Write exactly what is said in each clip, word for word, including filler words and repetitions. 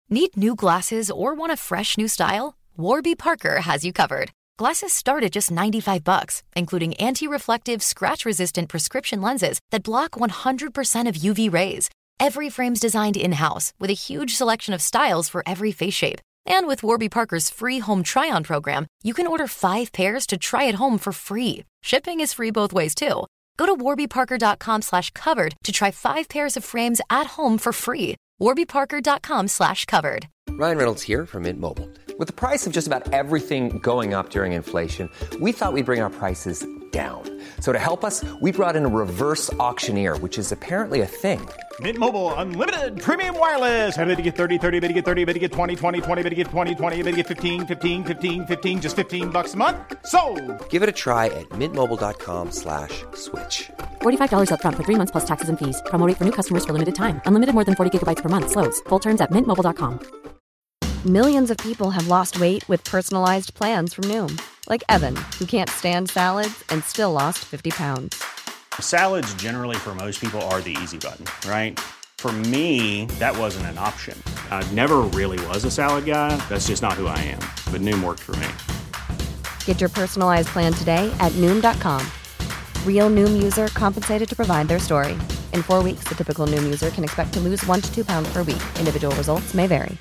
Need new glasses or want a fresh new style? Warby Parker has you covered. Glasses start at just ninety-five bucks, including anti-reflective, scratch-resistant prescription lenses that block one hundred percent of U V rays. Every frame's designed in-house with a huge selection of styles for every face shape. And with Warby Parker's free home try-on program, you can order five pairs to try at home for free. Shipping is free both ways, too. Go to warbyparker.com slash covered to try five pairs of frames at home for free. warbyparker.com slash covered. Ryan Reynolds here from Mint Mobile. With the price of just about everything going up during inflation, we thought we'd bring our prices down. So to help us, we brought in a reverse auctioneer, which is apparently a thing. Mint Mobile Unlimited Premium Wireless. How to get thirty, thirty, how to get thirty, how to get twenty, twenty, twenty, how to get twenty, twenty, how to get fifteen, fifteen, fifteen, fifteen, just fifteen bucks a month? Sold! Give it a try at mintmobile.com slash switch. forty-five dollars up front for three months plus taxes and fees. Promo rate for new customers for limited time. Unlimited more than forty gigabytes per month. Slows full terms at mint mobile dot com. Millions of people have lost weight with personalized plans from Noom. Like Evan, who can't stand salads and still lost fifty pounds. Salads generally for most people are the easy button, right? For me, that wasn't an option. I never really was a salad guy. That's just not who I am. But Noom worked for me. Get your personalized plan today at Noom dot com. Real Noom user compensated to provide their story. In four weeks, the typical Noom user can expect to lose one to two pounds per week. Individual results may vary.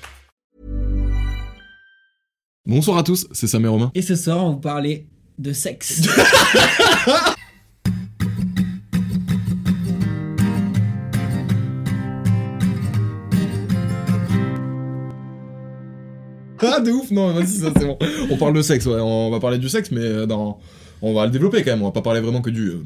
Bonsoir à tous, c'est Sam et Romain. Et ce soir, on va vous parler de sexe. Ah, de ouf, non, vas-y, ça c'est bon. On parle de sexe, ouais, on va parler du sexe, mais dans... on va le développer quand même, on va pas parler vraiment que du...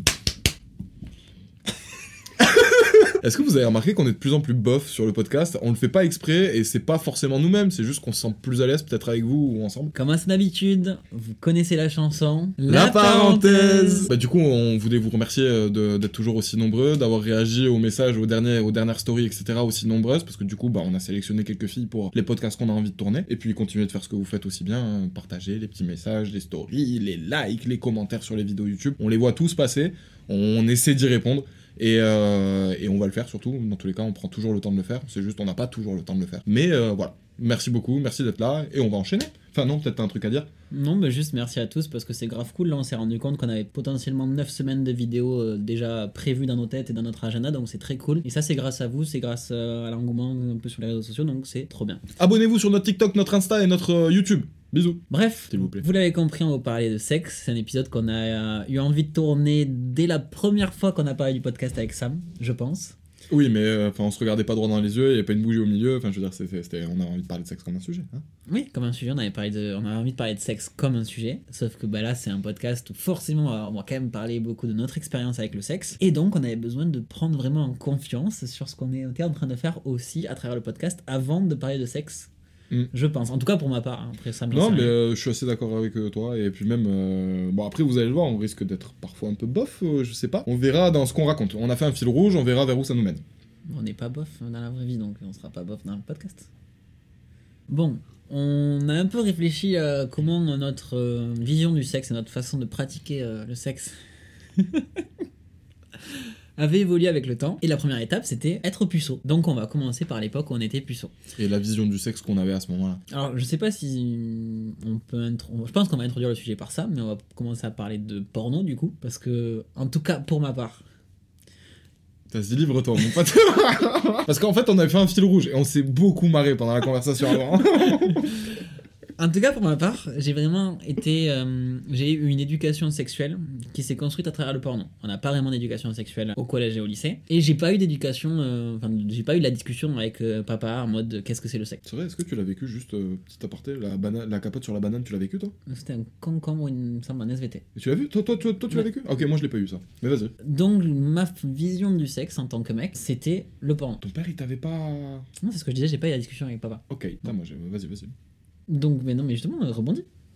Est-ce que vous avez remarqué qu'on est de plus en plus bof sur le podcast ? On le fait pas exprès et c'est pas forcément nous-mêmes, c'est juste qu'on se sent plus à l'aise peut-être avec vous ou ensemble. Comme à son habitude, vous connaissez la chanson. La, la parenthèse. parenthèse Bah du coup, on voulait vous remercier de, d'être toujours aussi nombreux, d'avoir réagi aux messages, aux, derniers, aux dernières stories, et cetera aussi nombreuses, parce que du coup, bah on a sélectionné quelques filles pour les podcasts qu'on a envie de tourner, et puis continuez de faire ce que vous faites aussi bien, hein, partager les petits messages, les stories, les likes, les commentaires sur les vidéos YouTube, on les voit tous passer, on essaie d'y répondre. Et, euh, et on va le faire surtout, dans tous les cas on prend toujours le temps de le faire, c'est juste on n'a pas toujours le temps de le faire. Mais euh, voilà, merci beaucoup, merci d'être là, et on va enchaîner. Enfin non, peut-être t'as un truc à dire ? Non, mais juste merci à tous parce que c'est grave cool, là on s'est rendu compte qu'on avait potentiellement neuf semaines de vidéos euh, déjà prévues dans nos têtes et dans notre agenda, donc c'est très cool. Et ça c'est grâce à vous, c'est grâce euh, à l'engouement un peu sur les réseaux sociaux, donc c'est trop bien. Abonnez-vous sur notre TikTok, notre Insta et notre euh, YouTube. Bisous. Bref, s'il vous plaît. Vous l'avez compris, on va parler de sexe. C'est un épisode qu'on a euh, eu envie de tourner dès la première fois qu'on a parlé du podcast avec Sam, je pense. Oui, mais enfin, euh, on se regardait pas droit dans les yeux, il y avait pas une bougie au milieu. Enfin, je veux dire, c'était, c'était, on avait envie de parler de sexe comme un sujet. Hein. Oui, comme un sujet. On avait parlé de, on avait envie de parler de sexe comme un sujet. Sauf que bah là, c'est un podcast où forcément, on va, on va quand même parler beaucoup de notre expérience avec le sexe. Et donc, on avait besoin de prendre vraiment en confiance sur ce qu'on était en train de faire aussi à travers le podcast avant de parler de sexe. Mm. Je pense, en tout cas pour ma part. Hein. Après ça, non, mais euh, je suis assez d'accord avec euh, toi. Et puis même, euh... bon après vous allez le voir, on risque d'être parfois un peu bof, euh, je sais pas. On verra dans ce qu'on raconte. On a fait un fil rouge, on verra vers où ça nous mène. On n'est pas bof dans la vraie vie, donc on sera pas bof dans le podcast. Bon, on a un peu réfléchi à comment notre euh, vision du sexe et notre façon de pratiquer euh, le sexe avait évolué avec le temps. Et la première étape, c'était être puceau. Donc on va commencer par l'époque où on était puceau. Et la vision du sexe qu'on avait à ce moment-là. Alors je sais pas si on peut... Intro... Je pense qu'on va introduire le sujet par ça, mais on va commencer à parler de porno du coup. Parce que, en tout cas pour ma part... Vas-y, livre-toi, mon pote. Parce qu'en fait, on avait fait un fil rouge et on s'est beaucoup marré pendant la conversation avant. En tout cas, pour ma part, j'ai vraiment été... Euh, j'ai eu une éducation sexuelle qui s'est construite à travers le porno. On n'a pas vraiment d'éducation sexuelle au collège et au lycée. Et j'ai pas eu d'éducation... Euh, enfin, j'ai pas eu la discussion avec euh, papa en mode euh, qu'est-ce que c'est le sexe. C'est vrai, est-ce que tu l'as vécu juste, euh, petit aparté, la, bana- la capote sur la banane, tu l'as vécu toi ? C'était un concombre, il me semble, un S V T. Et tu l'as vu ? Toi, toi, toi, toi tu ouais. l'as vécu ? Ok, moi je l'ai pas eu ça. Mais vas-y. Donc, ma vision du sexe en tant que mec, c'était le porno. Ton père, il t'avait pas... Non, c'est ce que je disais, j'ai pas eu la discussion avec papa. Ok, non, moi, j'ai... vas-y, vas-y. Donc, mais non, mais justement, on rebondit.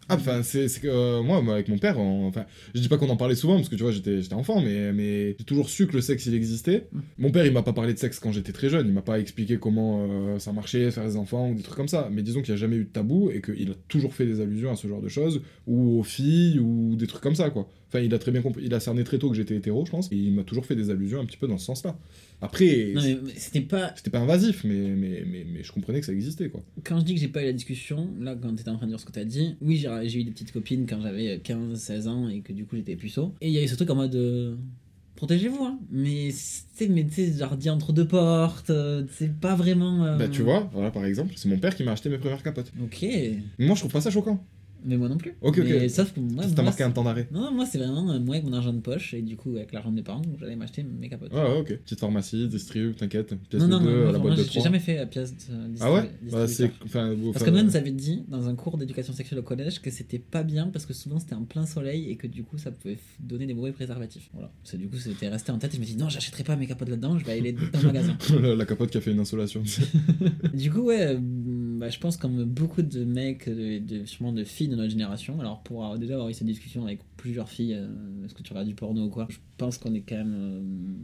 Ah, enfin, c'est, c'est que euh, moi, moi, avec mon père, on- enfin, je dis pas qu'on en parlait souvent parce que tu vois, j'étais, j'étais enfant, mais, mais j'ai toujours su que le sexe il existait. Mm. Mon père, il m'a pas parlé de sexe quand j'étais très jeune, il m'a pas expliqué comment euh, ça marchait, faire des enfants ou des trucs comme ça. Mais disons qu'il y a jamais eu de tabou et qu'il a toujours fait des allusions à ce genre de choses, ou aux filles, ou des trucs comme ça, quoi. Enfin, il a très bien compris, il a cerné très tôt que j'étais hétéro, je pense, et il m'a toujours fait des allusions un petit peu dans ce sens-là. Après, Non, mais c'était pas. c'était pas invasif, mais, mais, mais, mais je comprenais que ça existait, quoi. Quand je dis que j'ai pas eu la discussion, là, quand t'étais en train de dire ce que t'as dit, oui, j'ai, j'ai eu des petites copines quand j'avais quinze seize ans et que du coup j'étais puceau. Et il y a eu ce truc en mode. euh, Protégez-vous, hein. Mais c'est, mais tu sais, genre dit entre deux portes, euh, c'est pas vraiment. euh, Bah, tu vois, voilà, par exemple, c'est mon père qui m'a acheté mes premières capotes. Ok. Moi, je trouve pas ça choquant. Mais moi non plus. Ok, ok. Mais sauf que moi. Ça t'a moi, marqué c'est- un temps d'arrêt. Non, moi c'est vraiment euh, moi avec mon argent de poche et du coup avec l'argent de mes parents, j'allais m'acheter mes capotes. Ouais, ouais, ok. Petite pharmacie, distrib, t'inquiète. Pièce non, de non, non, deux, moi, la vraiment, boîte de j'ai, j'ai trois. jamais fait la pièce de Ah ouais distribu- Bah, c'est. distributeur. Enfin, vous- Parce enfin, que même nous avait dit dans un cours d'éducation sexuelle au collège que c'était pas bien parce que souvent c'était en plein soleil et que du coup ça pouvait f- donner des mauvais préservatifs. Voilà. C'est du coup c'était resté en tête et je me dis non, j'achèterai pas mes capotes là-dedans, je vais aller dans le magasin. la, la capote qui a fait une insolation. Du coup, ouais, euh, bah, je pense comme beaucoup de mecs, de, de, sûrement de filles de notre génération, alors pour euh, déjà avoir eu cette discussion avec plusieurs filles, euh, est-ce que tu regardes du porno ou quoi, je pense qu'on est quand même... euh,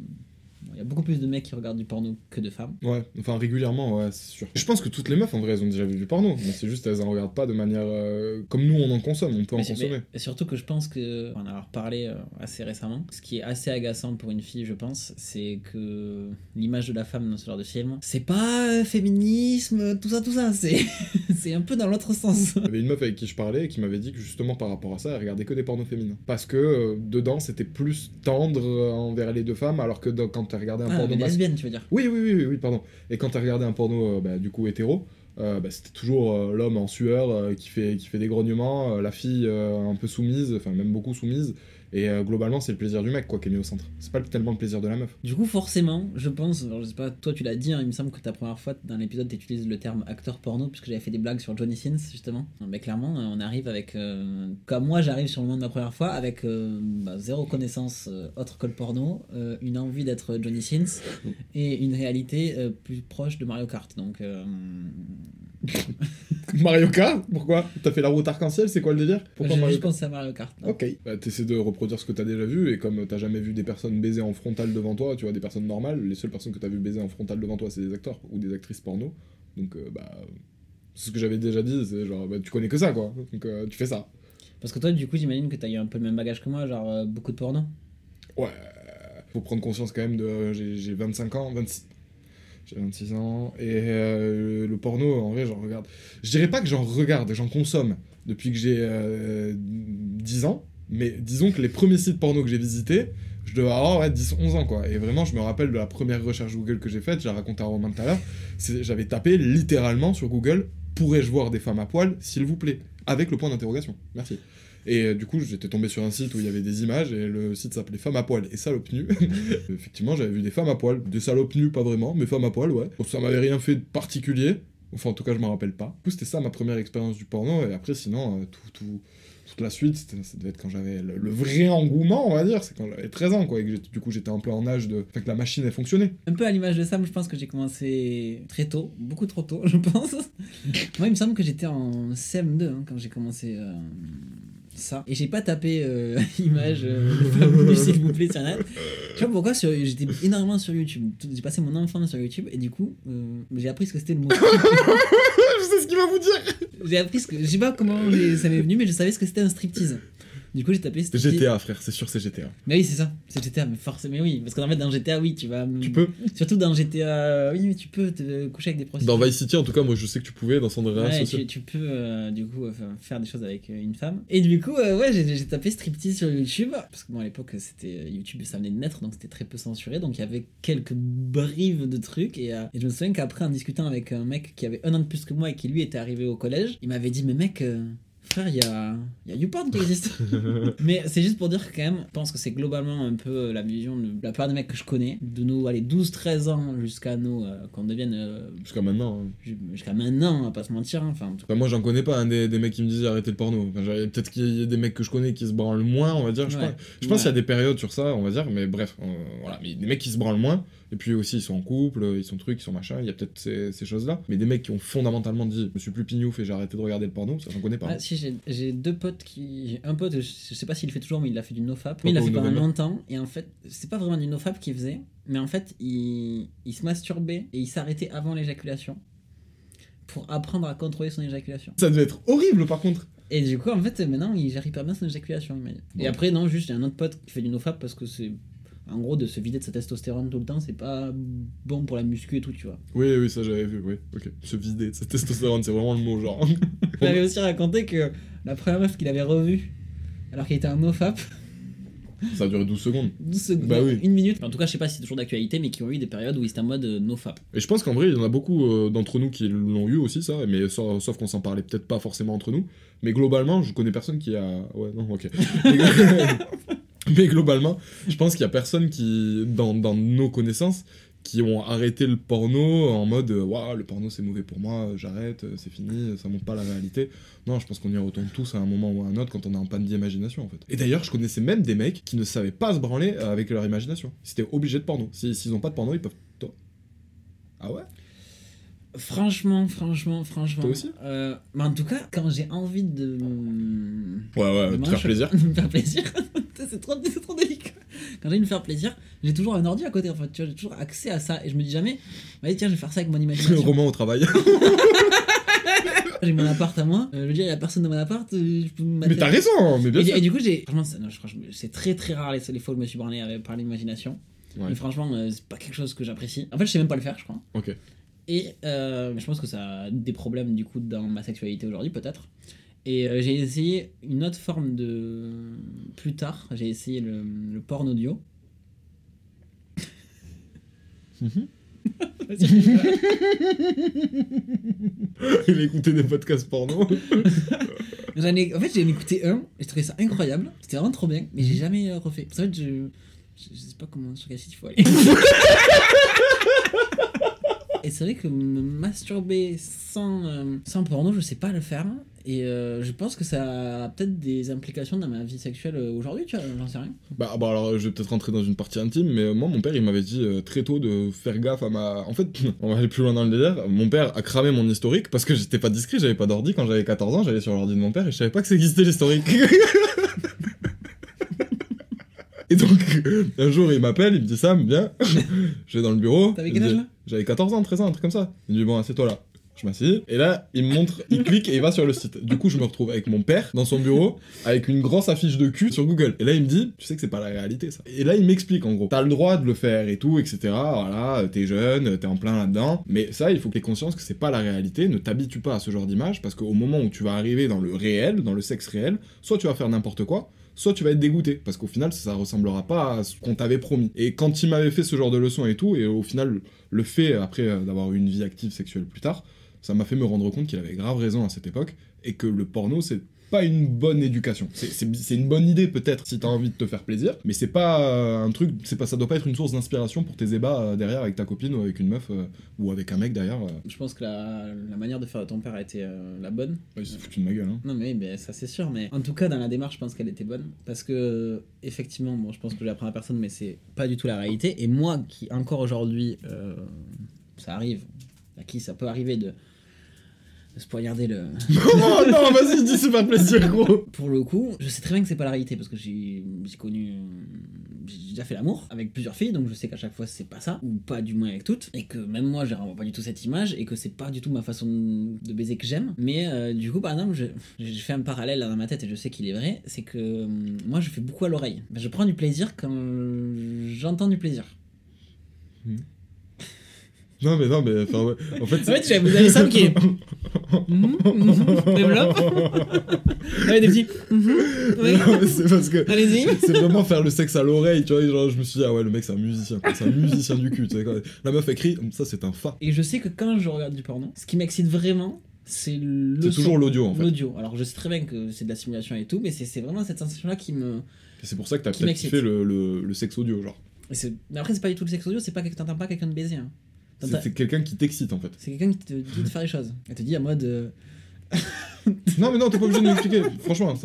Il y a beaucoup plus de mecs qui regardent du porno que de femmes. Ouais, enfin régulièrement, ouais, c'est sûr. Je pense que toutes les meufs en vrai elles ont déjà vu du porno, mais c'est juste elles en regardent pas de manière euh, comme nous on en consomme, on peut en Mais c'est- consommer. mais- et surtout que je pense que, on en a reparlé euh, assez récemment, ce qui est assez agaçant pour une fille, je pense, c'est que l'image de la femme dans ce genre de film, c'est pas euh, féminisme, tout ça, tout ça, c'est c'est un peu dans l'autre sens. Il y avait une meuf avec qui je parlais et qui m'avait dit que justement par rapport à ça, elle regardait que des pornos féminins. Parce que euh, dedans c'était plus tendre euh, envers les deux femmes, alors que dans- quand t'as regardé un Ah, porno mais masculin. lesbienne, tu veux dire. Oui, oui, oui, oui, oui, pardon. Et quand t'as regardé un porno, euh, bah, du coup, hétéro, euh, bah, c'était toujours euh, l'homme en sueur euh, qui, fait, qui fait des grognements, euh, la fille euh, un peu soumise, enfin même beaucoup soumise, et euh, globalement, c'est le plaisir du mec, quoi, qui est mis au centre. C'est pas tellement le plaisir de la meuf. Du coup, forcément, je pense, alors je sais pas, toi tu l'as dit, hein, il me semble que ta première fois dans l'épisode tu utilises le terme acteur porno, puisque j'avais fait des blagues sur Johnny Sins, justement. Mais clairement, euh, on arrive avec, euh, comme moi j'arrive sur le moment de ma première fois, avec euh, bah, zéro connaissance euh, autre que le porno, euh, une envie d'être Johnny Sins, et une réalité euh, plus proche de Mario Kart. Donc, euh, Mario Kart Pourquoi T'as fait la route arc-en-ciel, c'est quoi le délire Pourquoi je, Mario je Kart pense à Mario Kart. non. Ok. Bah, t'essaies de reproduire ce que t'as déjà vu, et comme t'as jamais vu des personnes baiser en frontal devant toi, tu vois, des personnes normales, les seules personnes que t'as vu baiser en frontal devant toi, c'est des acteurs ou des actrices porno. Donc, euh, bah. C'est ce que j'avais déjà dit, c'est genre, bah, tu connais que ça, quoi. Donc, euh, tu fais ça. Parce que toi, du coup, j'imagine que t'as eu un peu le même bagage que moi, genre euh, beaucoup de porno. Ouais. Faut prendre conscience quand même de. J'ai j'ai vingt-cinq ans, vingt-six. J'ai vingt-six ans, et euh, le porno, en vrai, j'en regarde. Je dirais pas que j'en regarde, j'en consomme depuis que j'ai euh, dix ans, mais disons que les premiers sites porno que j'ai visités, je devais avoir ouais, dix onze ans, quoi. Et vraiment, je me rappelle de la première recherche Google que j'ai faite, j'ai raconté à Romain tout à l'heure, c'est- j'avais tapé littéralement sur Google « Pourrais-je voir des femmes à poil, s'il vous plaît ?» avec le point d'interrogation. Merci. Et euh, du coup, j'étais tombé sur un site où il y avait des images, et le site s'appelait Femmes à poil et salopes nues. Effectivement, j'avais vu des femmes à poil, des salopes nues, pas vraiment, mais femmes à poil, ouais. Bon, ça m'avait rien fait de particulier, enfin en tout cas, je m'en rappelle pas. Du coup, c'était ça ma première expérience du porno, et après, sinon, euh, tout, tout, toute la suite, c'était- ça devait être quand j'avais le, le vrai engouement, on va dire, c'est quand j'avais treize ans, quoi, et que j'étais- du coup, j'étais un peu en âge de. Enfin, que la machine, elle fonctionnait. Un peu à l'image de Sam, je pense que j'ai commencé très tôt, beaucoup trop tôt, je pense. Moi, il me semble que j'étais en C M deux hein, quand j'ai commencé euh, ça. Et j'ai pas tapé euh, image euh, de femme nue, s'il vous plaît, sur net. Je sais pas pourquoi, sur- j'étais énormément sur YouTube. J'ai passé mon enfance sur YouTube et du coup, euh, j'ai appris ce que c'était le mot. Je sais ce qu'il va vous dire. J'ai appris ce que. Je sais pas comment j'ai- ça m'est venu, mais je savais ce que c'était un striptease. Du coup, j'ai tapé C'est striptease. G T A, frère, c'est sûr, c'est G T A. Mais oui, c'est ça, c'est G T A, mais forcément, mais oui. Parce qu'en fait, dans G T A, oui, tu vas. Tu peux. Surtout dans G T A, oui, mais tu peux te coucher avec des prostituées. Dans Vice City, en tout cas, moi, je sais que tu pouvais, dans San Andreas Ouais, aussi. tu, tu peux euh, du coup euh, faire des choses avec euh, une femme. Et du coup, euh, ouais, j'ai j'ai tapé striptease sur YouTube. Parce que bon, à l'époque, c'était euh, YouTube, ça venait de naître, donc c'était très peu censuré. Donc il y avait quelques brives de trucs. Et, euh, et je me souviens qu'après, en discutant avec un mec qui avait un an de plus que moi et qui lui était arrivé au collège, il m'avait dit, mais mec. euh, Frère, il y a, y a YouPorn qui existe. Mais c'est juste pour dire que quand même, je pense que c'est globalement un peu la vision de la plupart des mecs que je connais, de nos allez, douze treize ans jusqu'à nous, euh, qu'on devienne. euh, Jusqu'à maintenant. hein. ju- jusqu'à maintenant, on va pas se mentir. hein, Enfin, en tout Enfin, moi, j'en connais pas, hein, des, des mecs qui me disent arrêtez le porno. Enfin, genre, peut-être qu'il y a des mecs que je connais qui se branlent moins, on va dire. Je, Ouais. pense, je pense Ouais. qu'il y a des périodes sur ça, on va dire, mais bref, euh, voilà. Mais des mecs qui se branlent moins, Et puis aussi, ils sont en couple, ils sont trucs, ils sont machin, il y a peut-être ces, ces choses-là. Mais des mecs qui ont fondamentalement dit je me suis plus pignouf et j'ai arrêté de regarder le porno, ça j'en connais pas. Ah, hein. si, j'ai, j'ai deux potes qui. Un pote, je sais pas s'il le fait toujours, mais il a fait du nofap. Mais il l'a fait pendant longtemps, et en fait, c'est pas vraiment du nofap qu'il faisait, mais en fait, il, il se masturbait et il s'arrêtait avant l'éjaculation pour apprendre à contrôler son éjaculation. Ça devait être horrible par contre. Et du coup, en fait, maintenant, il gère hyper bien son éjaculation, il m'a dit. Bon. Et après, non, juste, il y a un autre pote qui fait du nofap parce que c'est. En gros, de se vider de sa testostérone tout le temps, c'est pas bon pour la muscu et tout, tu vois. Oui, oui, ça j'avais vu, oui. Ok. Se vider de sa testostérone, c'est vraiment le mot, genre. Il avait aussi raconté que la première meuf qu'il avait revue, alors qu'il était un nofap, Ça a duré douze secondes. douze secondes, Bah oui. une minute. En tout cas, je sais pas si c'est toujours d'actualité, mais qui ont eu des périodes où ils étaient en mode euh, nofap. Et je pense qu'en vrai, il y en a beaucoup euh, d'entre nous qui l'ont eu aussi, ça, mais sauf, sauf qu'on s'en parlait peut-être pas forcément entre nous. Mais globalement, je connais personne qui a. Ouais, non, ok. Mais globalement, je pense qu'il y a personne qui, dans, dans nos connaissances, qui ont arrêté le porno en mode waouh, le porno c'est mauvais pour moi, j'arrête, c'est fini, ça montre pas la réalité. Non, je pense qu'on y retourne tous à un moment ou à un autre quand on est en panne d'imagination en fait. Et d'ailleurs, je connaissais même des mecs qui ne savaient pas se branler avec leur imagination. Ils étaient obligés de porno. Si, s'ils ont pas de porno, ils peuvent. Ah ouais? Franchement, franchement, franchement. Toi aussi euh, Mais en tout cas, quand j'ai envie de. Ouais, ouais, de te me faire rach- plaisir. de me faire plaisir. c'est, trop, c'est trop délicat. Quand j'ai envie de me faire plaisir, j'ai toujours un ordi à côté en fait. Tu vois, j'ai toujours accès à ça. Et je me dis jamais, allez, tiens, je vais faire ça avec mon imagination. Romain au travail. J'ai mon appart à moi. Euh, je veux dire, il y a personne dans mon appart. euh, Je peux me Mais t'as raison, mais bien et, sûr. et du coup, j'ai. Franchement, c'est, non, je crois que je- c'est très très rare les, les fois où je me suis branlé avec- par l'imagination. Ouais. Mais franchement, euh, c'est pas quelque chose que j'apprécie. En fait, je sais même pas le faire, je crois. Ok. Et euh, je pense que ça a des problèmes du coup dans ma sexualité aujourd'hui peut-être. Et euh, j'ai essayé une autre forme de... Plus tard, j'ai essayé le, le porn audio. Il a écouté des podcasts porno. J'en ai... En fait, j'ai écouté un et je trouvais ça incroyable. C'était vraiment trop bien, mais j'ai jamais euh, refait. En fait, je... je... je sais pas comment sur quel site il faut aller. Et c'est vrai que me masturber sans, euh, sans porno, je sais pas le faire. Et euh, je pense que ça a peut-être des implications dans ma vie sexuelle euh, aujourd'hui, tu vois, j'en sais rien. Bah, bah alors je vais peut-être rentrer dans une partie intime, mais euh, moi mon père il m'avait dit euh, très tôt de faire gaffe à ma... En fait, on va aller plus loin dans le délire, mon père a cramé mon historique parce que j'étais pas discret, j'avais pas d'ordi, quand j'avais quatorze ans j'allais sur l'ordi de mon père et je savais pas que ça existait l'historique. Et donc, un jour, il m'appelle, il me dit Sam, viens, je vais dans le bureau. T'avais Il quel me âge, dit- là J'avais quatorze ans, treize ans, un truc comme ça. Il me dit bon, assieds-toi là. Je m'assieds, et là, il me montre, il clique et il va sur le site. Du coup, je me retrouve avec mon père dans son bureau, avec une grosse affiche de cul sur Google. Et là, il me dit, tu sais que c'est pas la réalité, ça. Et là, il m'explique, en gros, t'as le droit de le faire et tout, et cetera. Voilà, t'es jeune, t'es en plein là-dedans. Mais ça, il faut que t'aies conscience que c'est pas la réalité. Ne t'habitue pas à ce genre d'image, parce qu'au moment où tu vas arriver dans le réel, dans le sexe réel, soit tu vas faire n'importe quoi, soit tu vas être dégoûté, parce qu'au final, ça ressemblera pas à ce qu'on t'avait promis. Et quand il m'avait fait ce genre de leçons et tout, et au final, le fait, après euh, d'avoir eu une vie active sexuelle plus tard, ça m'a fait me rendre compte qu'il avait grave raison à cette époque, et que le porno, c'est pas une bonne éducation. C'est, c'est, c'est une bonne idée, peut-être, si t'as envie de te faire plaisir, mais c'est pas euh, un truc, c'est pas, ça doit pas être une source d'inspiration pour tes ébats euh, derrière avec ta copine ou avec une meuf, euh, ou avec un mec derrière. Euh. Je pense que la, la manière de faire de ton père a été euh, la bonne. Ouais, il s'est foutu de ma gueule, hein. Non mais, ben, ça c'est sûr, mais en tout cas dans la démarche je pense qu'elle était bonne parce que euh, effectivement bon je pense que j'apprends à personne mais c'est pas du tout la réalité et moi qui encore aujourd'hui euh, ça arrive à qui ça peut arriver de, de se poignarder le Oh non, vas-y, dis c'est pas plaisir, gros. pour le coup je sais très bien que c'est pas la réalité parce que j'ai, j'ai connu j'ai déjà fait l'amour avec plusieurs filles donc je sais qu'à chaque fois c'est pas ça ou pas du moins avec toutes et que même moi je renvoie pas du tout cette image et que c'est pas du tout ma façon de baiser que j'aime mais euh, du coup par exemple je, j'ai fait un parallèle là dans ma tête et je sais qu'il est vrai c'est que euh, moi je fais beaucoup à l'oreille je prends du plaisir quand j'entends du plaisir. Non mais non mais enfin ouais. En fait, En fait, vous avez Sam qui est. Mhm, mhm, développe. Ouais, des petits. Mhm, oui. Non, mais c'est parce que Allez-y. c'est vraiment faire le sexe à l'oreille, tu vois, genre je me suis dit ah ouais le mec c'est un musicien quoi, c'est un musicien du cul, tu sais, quand la meuf écrit ça c'est un fa. Et je sais que quand je regarde du porno, ce qui m'excite vraiment, c'est le C'est son. toujours l'audio en fait. L'audio. Alors je sais très bien que c'est de la simulation et tout, mais c'est, c'est vraiment cette sensation-là qui me. Et c'est pour ça que t'as Qui peut-être m'excite. fait le, le, le sexe audio genre. Et c'est... Mais après, c'est pas du tout le sexe audio, c'est pas que t'entends pas quelqu'un de baiser. Hein. C'est, T'entends- c'est quelqu'un qui t'excite en fait. C'est quelqu'un qui te dit de faire les choses. Elle te dit à mode. euh, Non mais non t'es pas obligé de m'expliquer, franchement ça va.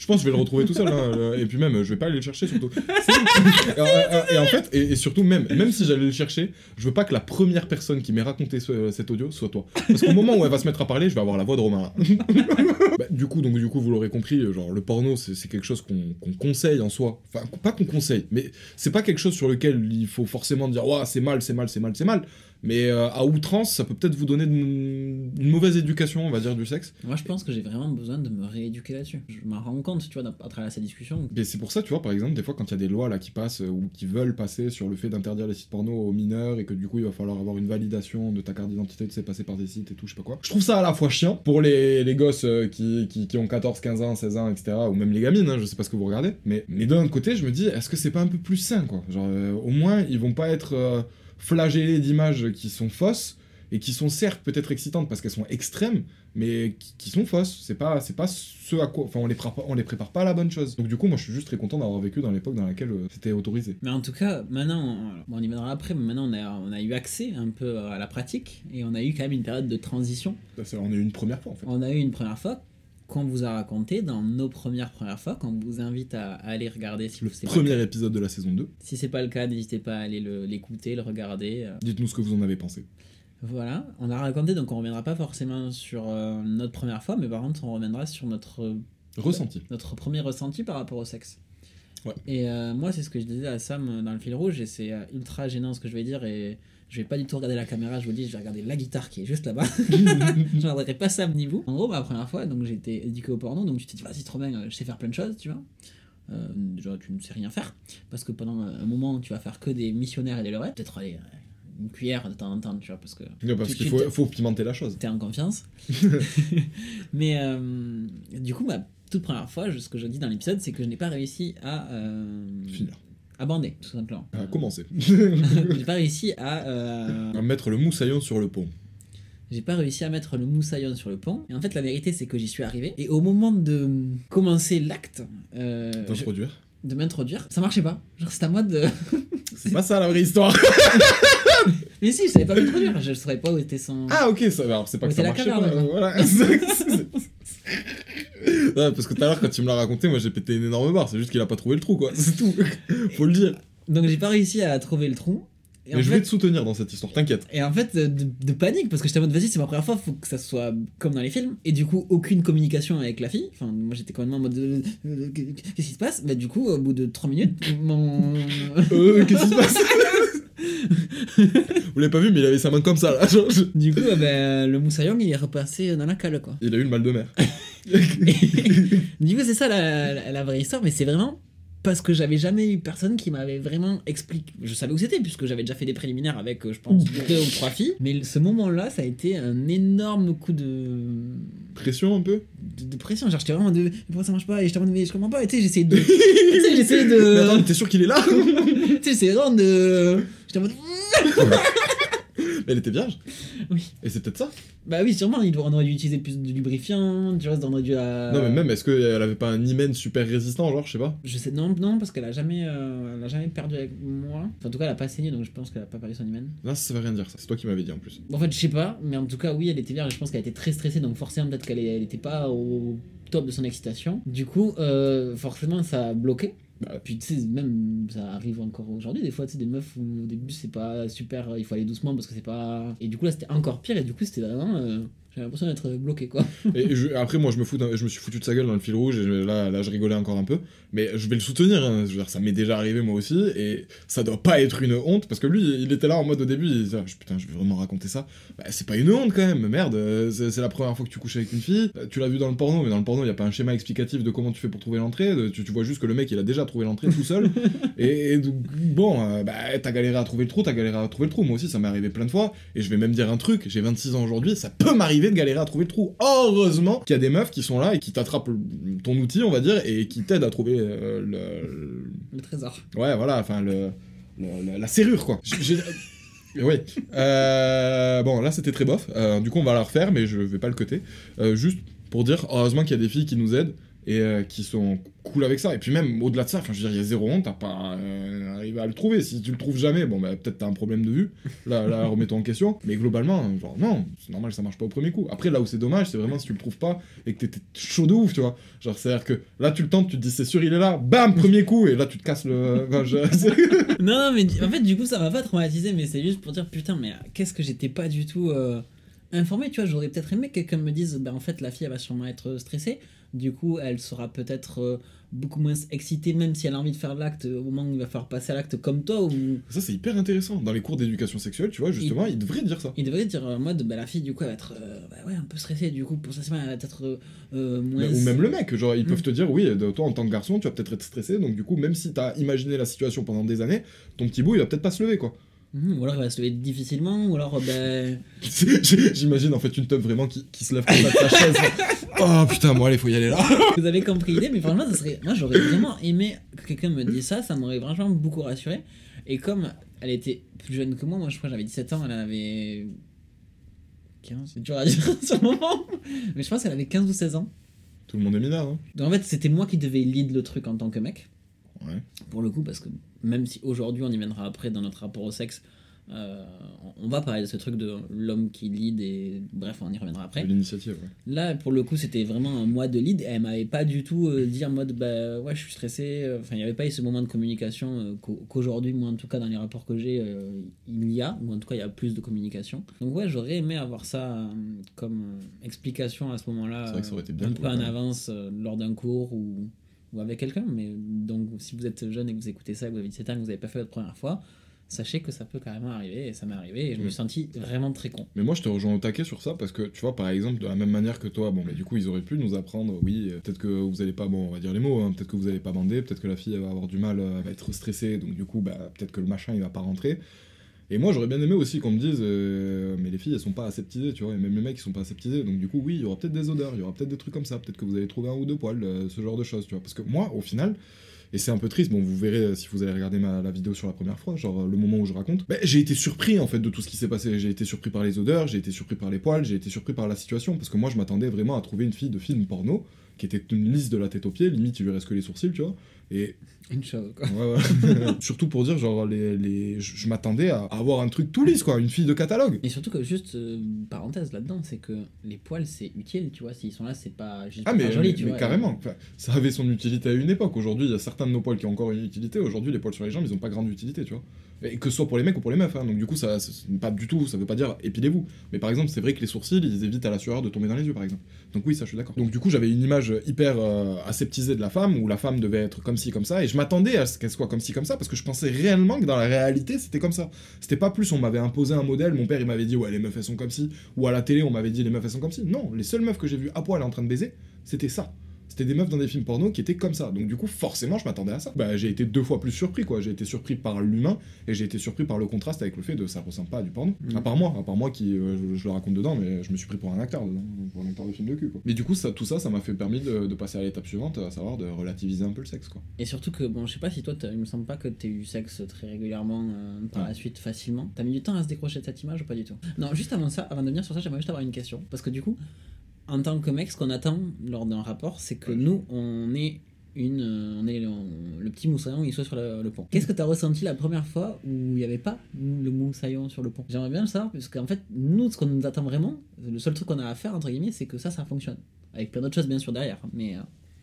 Je pense que je vais le retrouver tout seul, hein, et puis même, je vais pas aller le chercher surtout. et, et en fait, et, et surtout même, même si j'allais le chercher, je veux pas que la première personne qui m'ait raconté ce, cet audio soit toi. Parce qu'au moment où elle va se mettre à parler, je vais avoir la voix de Romain. Bah, du coup, donc du coup, vous l'aurez compris, genre le porno, c'est, c'est quelque chose qu'on, qu'on conseille en soi. Enfin, pas qu'on conseille, mais c'est pas quelque chose sur lequel il faut forcément dire, ouais, c'est mal, c'est mal, c'est mal, c'est mal. Mais euh, à outrance, ça peut peut-être vous donner une, une mauvaise éducation, on va dire, du sexe. Moi, je pense que j'ai vraiment besoin de me rééduquer là-dessus. Je m'en rends compte, tu vois, à travers cette discussion. Et c'est pour ça, tu vois, par exemple, des fois, quand il y a des lois là qui passent euh, ou qui veulent passer sur le fait d'interdire les sites porno aux mineurs et que du coup, il va falloir avoir une validation de ta carte d'identité, de sais passer par des sites et tout, je sais pas quoi. Je trouve ça à la fois chiant pour les, les gosses euh, qui, qui, qui ont quatorze, quinze ans, seize ans, et cetera. Ou même les gamines, hein, je sais pas ce que vous regardez. Mais, mais d'un autre côté, je me dis, est-ce que c'est pas un peu plus sain, quoi? Genre, euh, au moins, ils vont pas être euh, flagellés d'images qui sont fausses et qui sont certes peut-être excitantes parce qu'elles sont extrêmes, mais qui, qui sont fausses. C'est pas, c'est pas ce à quoi... Enfin, on les, prépare, on les prépare pas à la bonne chose. Donc du coup, moi, je suis juste très content d'avoir vécu dans l'époque dans laquelle euh, c'était autorisé. Mais en tout cas, maintenant, bon, on y viendra après, mais maintenant, on a, on a eu accès un peu à la pratique, et on a eu quand même une période de transition. Ça, on a eu une première fois, en fait. On a eu une première fois qu'on vous a raconté dans nos premières premières fois, qu'on vous invite à, à aller regarder si le vous premier épisode de la saison deux. Si c'est pas le cas, n'hésitez pas à aller le, l'écouter, le regarder. Dites-nous ce que vous en avez pensé. Voilà, on a raconté, donc on reviendra pas forcément sur euh, notre première fois, mais par contre on reviendra sur notre euh, ressenti, notre premier ressenti par rapport au sexe. Ouais. Et euh, moi, c'est ce que je disais à Sam dans le fil rouge, et c'est euh, ultra gênant ce que je vais dire, et je vais pas du tout regarder la caméra, je vous dis, je vais regarder la guitare qui est juste là-bas. Je regarderai pas Sam ni vous. En gros, ma première fois, donc j'ai été éduqué au porno, donc tu t'es dit, vas-y, trop bien, je sais faire plein de choses, tu vois. Euh, déjà, tu ne sais rien faire, parce que pendant un moment, tu vas faire que des missionnaires et des leurettes, peut-être aller. Euh, une cuillère de temps en temps, tu vois, parce que... Non, parce qu'il faut, faut pimenter la chose. T'es en confiance. Mais euh, du coup, ma toute première fois, ce que je dis dans l'épisode, c'est que je n'ai pas réussi à... Euh, finir. À bander, tout simplement. À commencer. J'ai pas réussi à... Euh, à mettre le moussaillon sur le pont. J'ai pas réussi à mettre le moussaillon sur le pont. Et en fait, la vérité, c'est que j'y suis arrivé. Et au moment de commencer l'acte... Euh, D'introduire. Je... De m'introduire, ça marchait pas. Genre, c'est à moi de... C'est pas ça la vraie histoire. Mais si, je savais pas m'introduire, je saurais pas où était son... Ah ok, ça, alors c'est pas où que ça marchait pas, euh, voilà. Ouais, parce que tout à l'heure quand tu me l'as raconté, moi j'ai pété une énorme barre, c'est juste qu'il a pas trouvé le trou quoi, c'est tout. Faut le dire. Donc j'ai pas réussi à trouver le trou. Et Mais je fait... vais te soutenir dans cette histoire, t'inquiète. Et en fait, de, de panique, parce que j'étais en mode, vas-y, c'est ma première fois, faut que ça soit comme dans les films. Et du coup, aucune communication avec la fille. Enfin, moi j'étais quand même en mode, euh, euh, qu'est-ce qui se passe? Bah du coup, au bout de trois minutes, mon... euh, qu'est-ce qui se passe? Vous l'avez pas vu, mais il avait sa main comme ça là. Genre, je... Du coup, euh, ben, le moussaillon il est repassé dans la cale quoi. Il a eu le mal de mer. Du coup, c'est ça la, la, la vraie histoire, mais c'est vraiment parce que j'avais jamais eu personne qui m'avait vraiment expliqué. Je savais où c'était, puisque j'avais déjà fait des préliminaires avec, je pense, deux ou trois filles. Mais ce moment-là, ça a été un énorme coup de. Pression un peu de, de pression. Genre, j'étais vraiment de. Pourquoi ça marche pas? Et j'étais en mode, mais je comprends pas. Et tu sais, j'essayais de. Tu sais, j'essayais de. Mais attends, t'es sûr qu'il est là? Tu sais, c'est vraiment de. J'étais en mode. Mais elle était vierge? Oui. Et c'est peut-être ça? Bah oui, sûrement, on aurait dû utiliser plus de lubrifiant, tu vois, on aurait dû... Euh... Non mais même, est-ce qu'elle avait pas un hymen super résistant, genre, je sais pas? Je sais, non, non, parce qu'elle a jamais, euh, elle a jamais perdu avec moi. Enfin, en tout cas, elle a pas saigné, donc je pense qu'elle a pas perdu son hymen. Non, ça veut rien dire, ça. C'est toi qui m'avais dit, en plus. En fait, je sais pas, mais en tout cas, oui, elle était vierge, et je pense qu'elle était très stressée, donc forcément, peut-être qu'elle elle était pas au top de son excitation. Du coup, euh, forcément, ça a bloqué. Bah, puis tu sais, même ça arrive encore aujourd'hui, des fois, tu sais, des meufs où au début c'est pas super, il faut aller doucement parce que c'est pas. Et du coup là c'était encore pire, et du coup c'était vraiment. Euh... J'avais l'impression d'être bloqué quoi. Et je, après moi je me, fous je me suis foutu de sa gueule dans le fil rouge et je, là, là je rigolais encore un peu. Mais je vais le soutenir, hein. Je veux dire, ça m'est déjà arrivé moi aussi. Et ça doit pas être une honte parce que lui il était là en mode au début, il disait putain je vais vraiment raconter ça. Bah c'est pas une honte quand même, merde. C'est, c'est la première fois que tu couches avec une fille. Tu l'as vu dans le porno, mais dans le porno il y a pas un schéma explicatif de comment tu fais pour trouver l'entrée. Tu, tu vois juste que le mec il a déjà trouvé l'entrée tout seul. et, et bon, euh, bah t'as galéré à trouver le trou, t'as galéré à trouver le trou. Moi aussi ça m'est arrivé plein de fois. Et je vais même dire un truc, j'ai vingt-six ans aujourd'hui, ça peut m'arriver de galérer à trouver le trou. Heureusement qu'il y a des meufs qui sont là et qui t'attrapent ton outil, on va dire, et qui t'aident à trouver euh, le... le trésor. Ouais, voilà, enfin, le, le, la, la serrure, quoi. J'ai... Oui. Euh, bon, là, c'était très bof. Euh, du coup, on va la refaire, mais je vais pas le coter. Euh, juste pour dire, heureusement qu'il y a des filles qui nous aident. et euh, qui sont cool avec ça. Et puis même au-delà de ça, enfin je veux dire, il y a zéro honte, t'as pas euh, arrivé à le trouver. Si tu le trouves jamais, bon bah peut-être t'as un problème de vue, là, là remets-toi en question. Mais globalement, genre non, c'est normal, ça marche pas au premier coup. Après là où c'est dommage, c'est vraiment si tu le trouves pas et que t'étais chaud de ouf, tu vois. Genre c'est-à-dire que là tu le tentes, tu te dis c'est sûr il est là, bam, premier coup, et là tu te casses le... Enfin, je... non, non, mais en fait du coup ça m'a pas traumatisé, mais c'est juste pour dire putain, mais qu'est-ce que j'étais pas du tout... Euh... informé, tu vois, j'aurais peut-être aimé que quelqu'un me dise, ben en fait la fille elle va sûrement être stressée, du coup elle sera peut-être euh, beaucoup moins excitée même si elle a envie de faire l'acte au moment où il va falloir passer à l'acte comme toi ou... Ça c'est hyper intéressant, dans les cours d'éducation sexuelle, tu vois, justement, il, il devrait dire ça. Il devrait dire en mode, ben la fille du coup elle va être euh, bah, ouais, un peu stressée, du coup pour ça elle va être euh, moins... Ou même le mec, genre ils mmh. peuvent te dire, oui, toi en tant que garçon tu vas peut-être être stressé, donc du coup même si t'as imaginé la situation pendant des années, ton petit bout il va peut-être pas se lever quoi. Mmh, ou alors il va se lever difficilement, ou alors ben... J'imagine en fait une teub vraiment qui, qui se lève comme ça de sa chaise. Oh putain, moi allez, faut y aller là. Vous avez compris l'idée, mais franchement, ça serait... moi j'aurais vraiment aimé que quelqu'un me dise ça, ça m'aurait vraiment beaucoup rassuré. Et comme elle était plus jeune que moi, moi je crois que j'avais dix-sept ans, elle en avait quinze, c'est dur à dire sur le moment, mais je pense qu'elle avait quinze ou seize ans. Tout le monde est mineur, hein. Donc en fait, c'était moi qui devais lead le truc en tant que mec. Ouais. Pour le coup, parce que même si aujourd'hui on y viendra après dans notre rapport au sexe, euh, on va parler de ce truc de l'homme qui lead et bref, on y reviendra après. De l'initiative, ouais. Là, pour le coup, c'était vraiment un moi de lead et elle m'avait pas du tout euh, dit en mode bah ouais, je suis stressé. Enfin, il n'y avait pas eu ce moment de communication euh, qu'aujourd'hui, moi en tout cas, dans les rapports que j'ai, euh, il y a, ou en tout cas, il y a plus de communication. Donc, ouais, j'aurais aimé avoir ça euh, comme euh, explication à ce moment-là, C'est vrai que ça aurait été bien un cool, peu en ouais. avance euh, lors d'un cours ou. ou avec quelqu'un, mais donc si vous êtes jeune et que vous écoutez ça, que vous avez dix-sept ans, que vous n'avez pas fait votre première fois, sachez que ça peut carrément arriver, et ça m'est arrivé, et je me suis senti vraiment très con. Mais moi je te rejoins au taquet sur ça, parce que tu vois, par exemple, de la même manière que toi, bon, mais du coup ils auraient pu nous apprendre, oui, euh, peut-être que vous allez pas, bon, on va dire les mots, hein, peut-être que vous allez pas bander, peut-être que la fille elle va avoir du mal, elle va être stressée, donc du coup, bah, peut-être que le machin il va pas rentrer. Et moi j'aurais bien aimé aussi qu'on me dise, euh, mais les filles elles sont pas aseptisées, tu vois, et même les mecs ils sont pas aseptisés, donc du coup, oui, il y aura peut-être des odeurs, il y aura peut-être des trucs comme ça, peut-être que vous allez trouver un ou deux poils, euh, ce genre de choses, tu vois, parce que moi, au final. Et c'est un peu triste, bon vous verrez si vous allez regarder ma, la vidéo sur la première fois, genre le moment où je raconte, bah, j'ai été surpris en fait de tout ce qui s'est passé, j'ai été surpris par les odeurs, j'ai été surpris par les poils, j'ai été surpris par la situation, parce que moi je m'attendais vraiment à trouver une fille de film porno, qui était une lisse de la tête aux pieds, limite il lui reste que les sourcils, tu vois, et... Une chose, quoi. Ouais, ouais. Surtout pour dire, genre, les, les... je, je m'attendais à avoir un truc tout lisse, quoi, une fille de catalogue. Et surtout que, juste, euh, parenthèse là-dedans, c'est que les poils c'est utile, tu vois, s'ils sont là, c'est pas juste Ah, pour mais, faire joli, mais, tu mais vois. carrément, enfin, ça avait son utilité à une époque, aujourd'hui il y a certains de nos poils qui ont encore une utilité, aujourd'hui les poils sur les jambes ils ont pas grande utilité, tu vois. Et que ce soit pour les mecs ou pour les meufs, hein. Donc du coup ça, c'est pas du tout, ça veut pas dire épilez-vous. Mais par exemple c'est vrai que les sourcils ils évitent à la sueur de tomber dans les yeux par exemple. Donc oui ça je suis d'accord. Donc du coup j'avais une image hyper euh, aseptisée de la femme, où la femme devait être comme ci comme ça, et je m'attendais à ce qu'elle soit comme ci comme ça, parce que je pensais réellement que dans la réalité c'était comme ça. C'était pas plus on m'avait imposé un modèle, mon père il m'avait dit ouais les meufs elles sont comme ci, ou à la télé on m'avait dit les meufs elles sont comme ci. Non, les seules meufs que j'ai vues à poil en train de baiser, c'était ça. C'était des meufs dans des films porno qui étaient comme ça. Donc du coup, forcément, je m'attendais à ça. Bah, j'ai été deux fois plus surpris, quoi. J'ai été surpris par l'humain, et j'ai été surpris par le contraste avec le fait de ça ressemble pas à du porno. Mmh. À part moi, à part moi qui, euh, je, je le raconte dedans, mais je me suis pris pour un acteur dedans, pour un acteur de film de cul, quoi. Mais du coup, ça, tout ça, ça m'a fait permis de, de passer à l'étape suivante, à savoir de relativiser un peu le sexe, quoi. Et surtout que, bon, je sais pas si toi, il me semble pas que t'aies eu sexe très régulièrement euh, par ouais. la suite, facilement. T'as mis du temps à se décrocher de cette image ou pas du tout? Non, juste avant ça, avant de venir sur ça, j'aimerais juste avoir une question. Parce que du coup, en tant que mec, ce qu'on attend lors d'un rapport, c'est que nous, on est une, euh, on est le, on, le petit moussaillon, il soit sur le, le pont. Qu'est-ce que t'as ressenti la première fois où il n'y avait pas le moussaillon sur le pont? J'aimerais bien le savoir, parce qu'en fait, nous, ce qu'on nous attend vraiment, le seul truc qu'on a à faire, entre guillemets, c'est que ça, ça fonctionne. Avec plein d'autres choses, bien sûr, derrière, mais... Euh...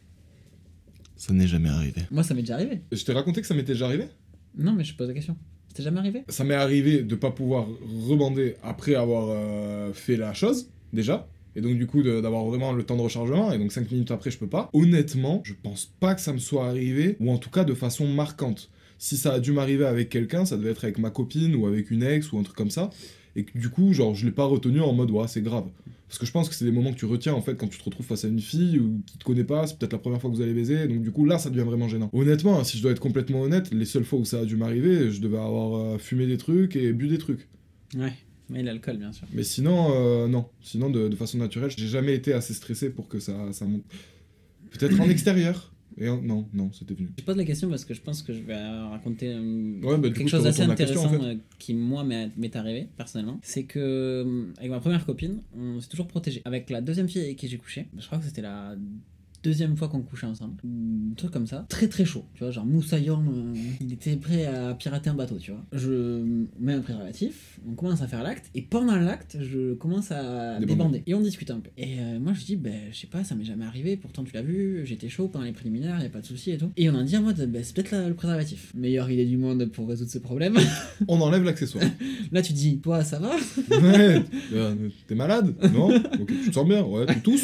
Ça n'est jamais arrivé. Moi, ça m'est déjà arrivé. Je t'ai raconté que ça m'était déjà arrivé? Non, mais je pose la question. C'était jamais arrivé? Ça m'est arrivé de pas pouvoir rebander après avoir euh, fait la chose, déjà. Et donc du coup de, d'avoir vraiment le temps de rechargement, et donc cinq minutes après je peux pas. Honnêtement, je pense pas que ça me soit arrivé, ou en tout cas de façon marquante. Si ça a dû m'arriver avec quelqu'un, ça devait être avec ma copine, ou avec une ex, ou un truc comme ça, et que du coup, genre, je l'ai pas retenu en mode, ouais, c'est grave. Parce que je pense que c'est des moments que tu retiens, en fait, quand tu te retrouves face à une fille, ou qui te connaît pas, c'est peut-être la première fois que vous allez baiser, donc du coup, là, ça devient vraiment gênant. Honnêtement, si je dois être complètement honnête, les seules fois où ça a dû m'arriver, je devais avoir euh, fumé des trucs et bu des trucs. Ouais. Mais l'alcool, bien sûr. Mais sinon, euh, non. Sinon, de, de façon naturelle, j'ai jamais été assez stressé pour que ça, ça monte. Peut-être en extérieur. Et en... Non, non, c'était venu. Je pose la question parce que je pense que je vais raconter euh, ouais, bah, quelque coup, chose d'assez intéressant question, en fait. euh, qui, moi, m'est, m'est arrivé, personnellement. C'est que, euh, avec ma première copine, on s'est toujours protégé. Avec la deuxième fille avec qui j'ai couché, je crois que c'était la deuxième fois qu'on couchait ensemble, un truc comme ça, très très chaud, tu vois, genre moussaillant, euh, il était prêt à pirater un bateau, tu vois. Je mets un préservatif, on commence à faire l'acte, et pendant l'acte, je commence à Débander. débander, et on discute un peu. Et euh, moi je dis, ben je sais pas, ça m'est jamais arrivé, pourtant tu l'as vu, j'étais chaud pendant les préliminaires, y a pas de souci et tout. Et on en dit en mode, ben c'est peut-être la- le préservatif. Meilleure idée du monde pour résoudre ce problème. On enlève l'accessoire. Là tu dis, toi ça va? Ouais, euh, t'es malade? Non? Ok, tu te sens bien? Ouais, tu tousses?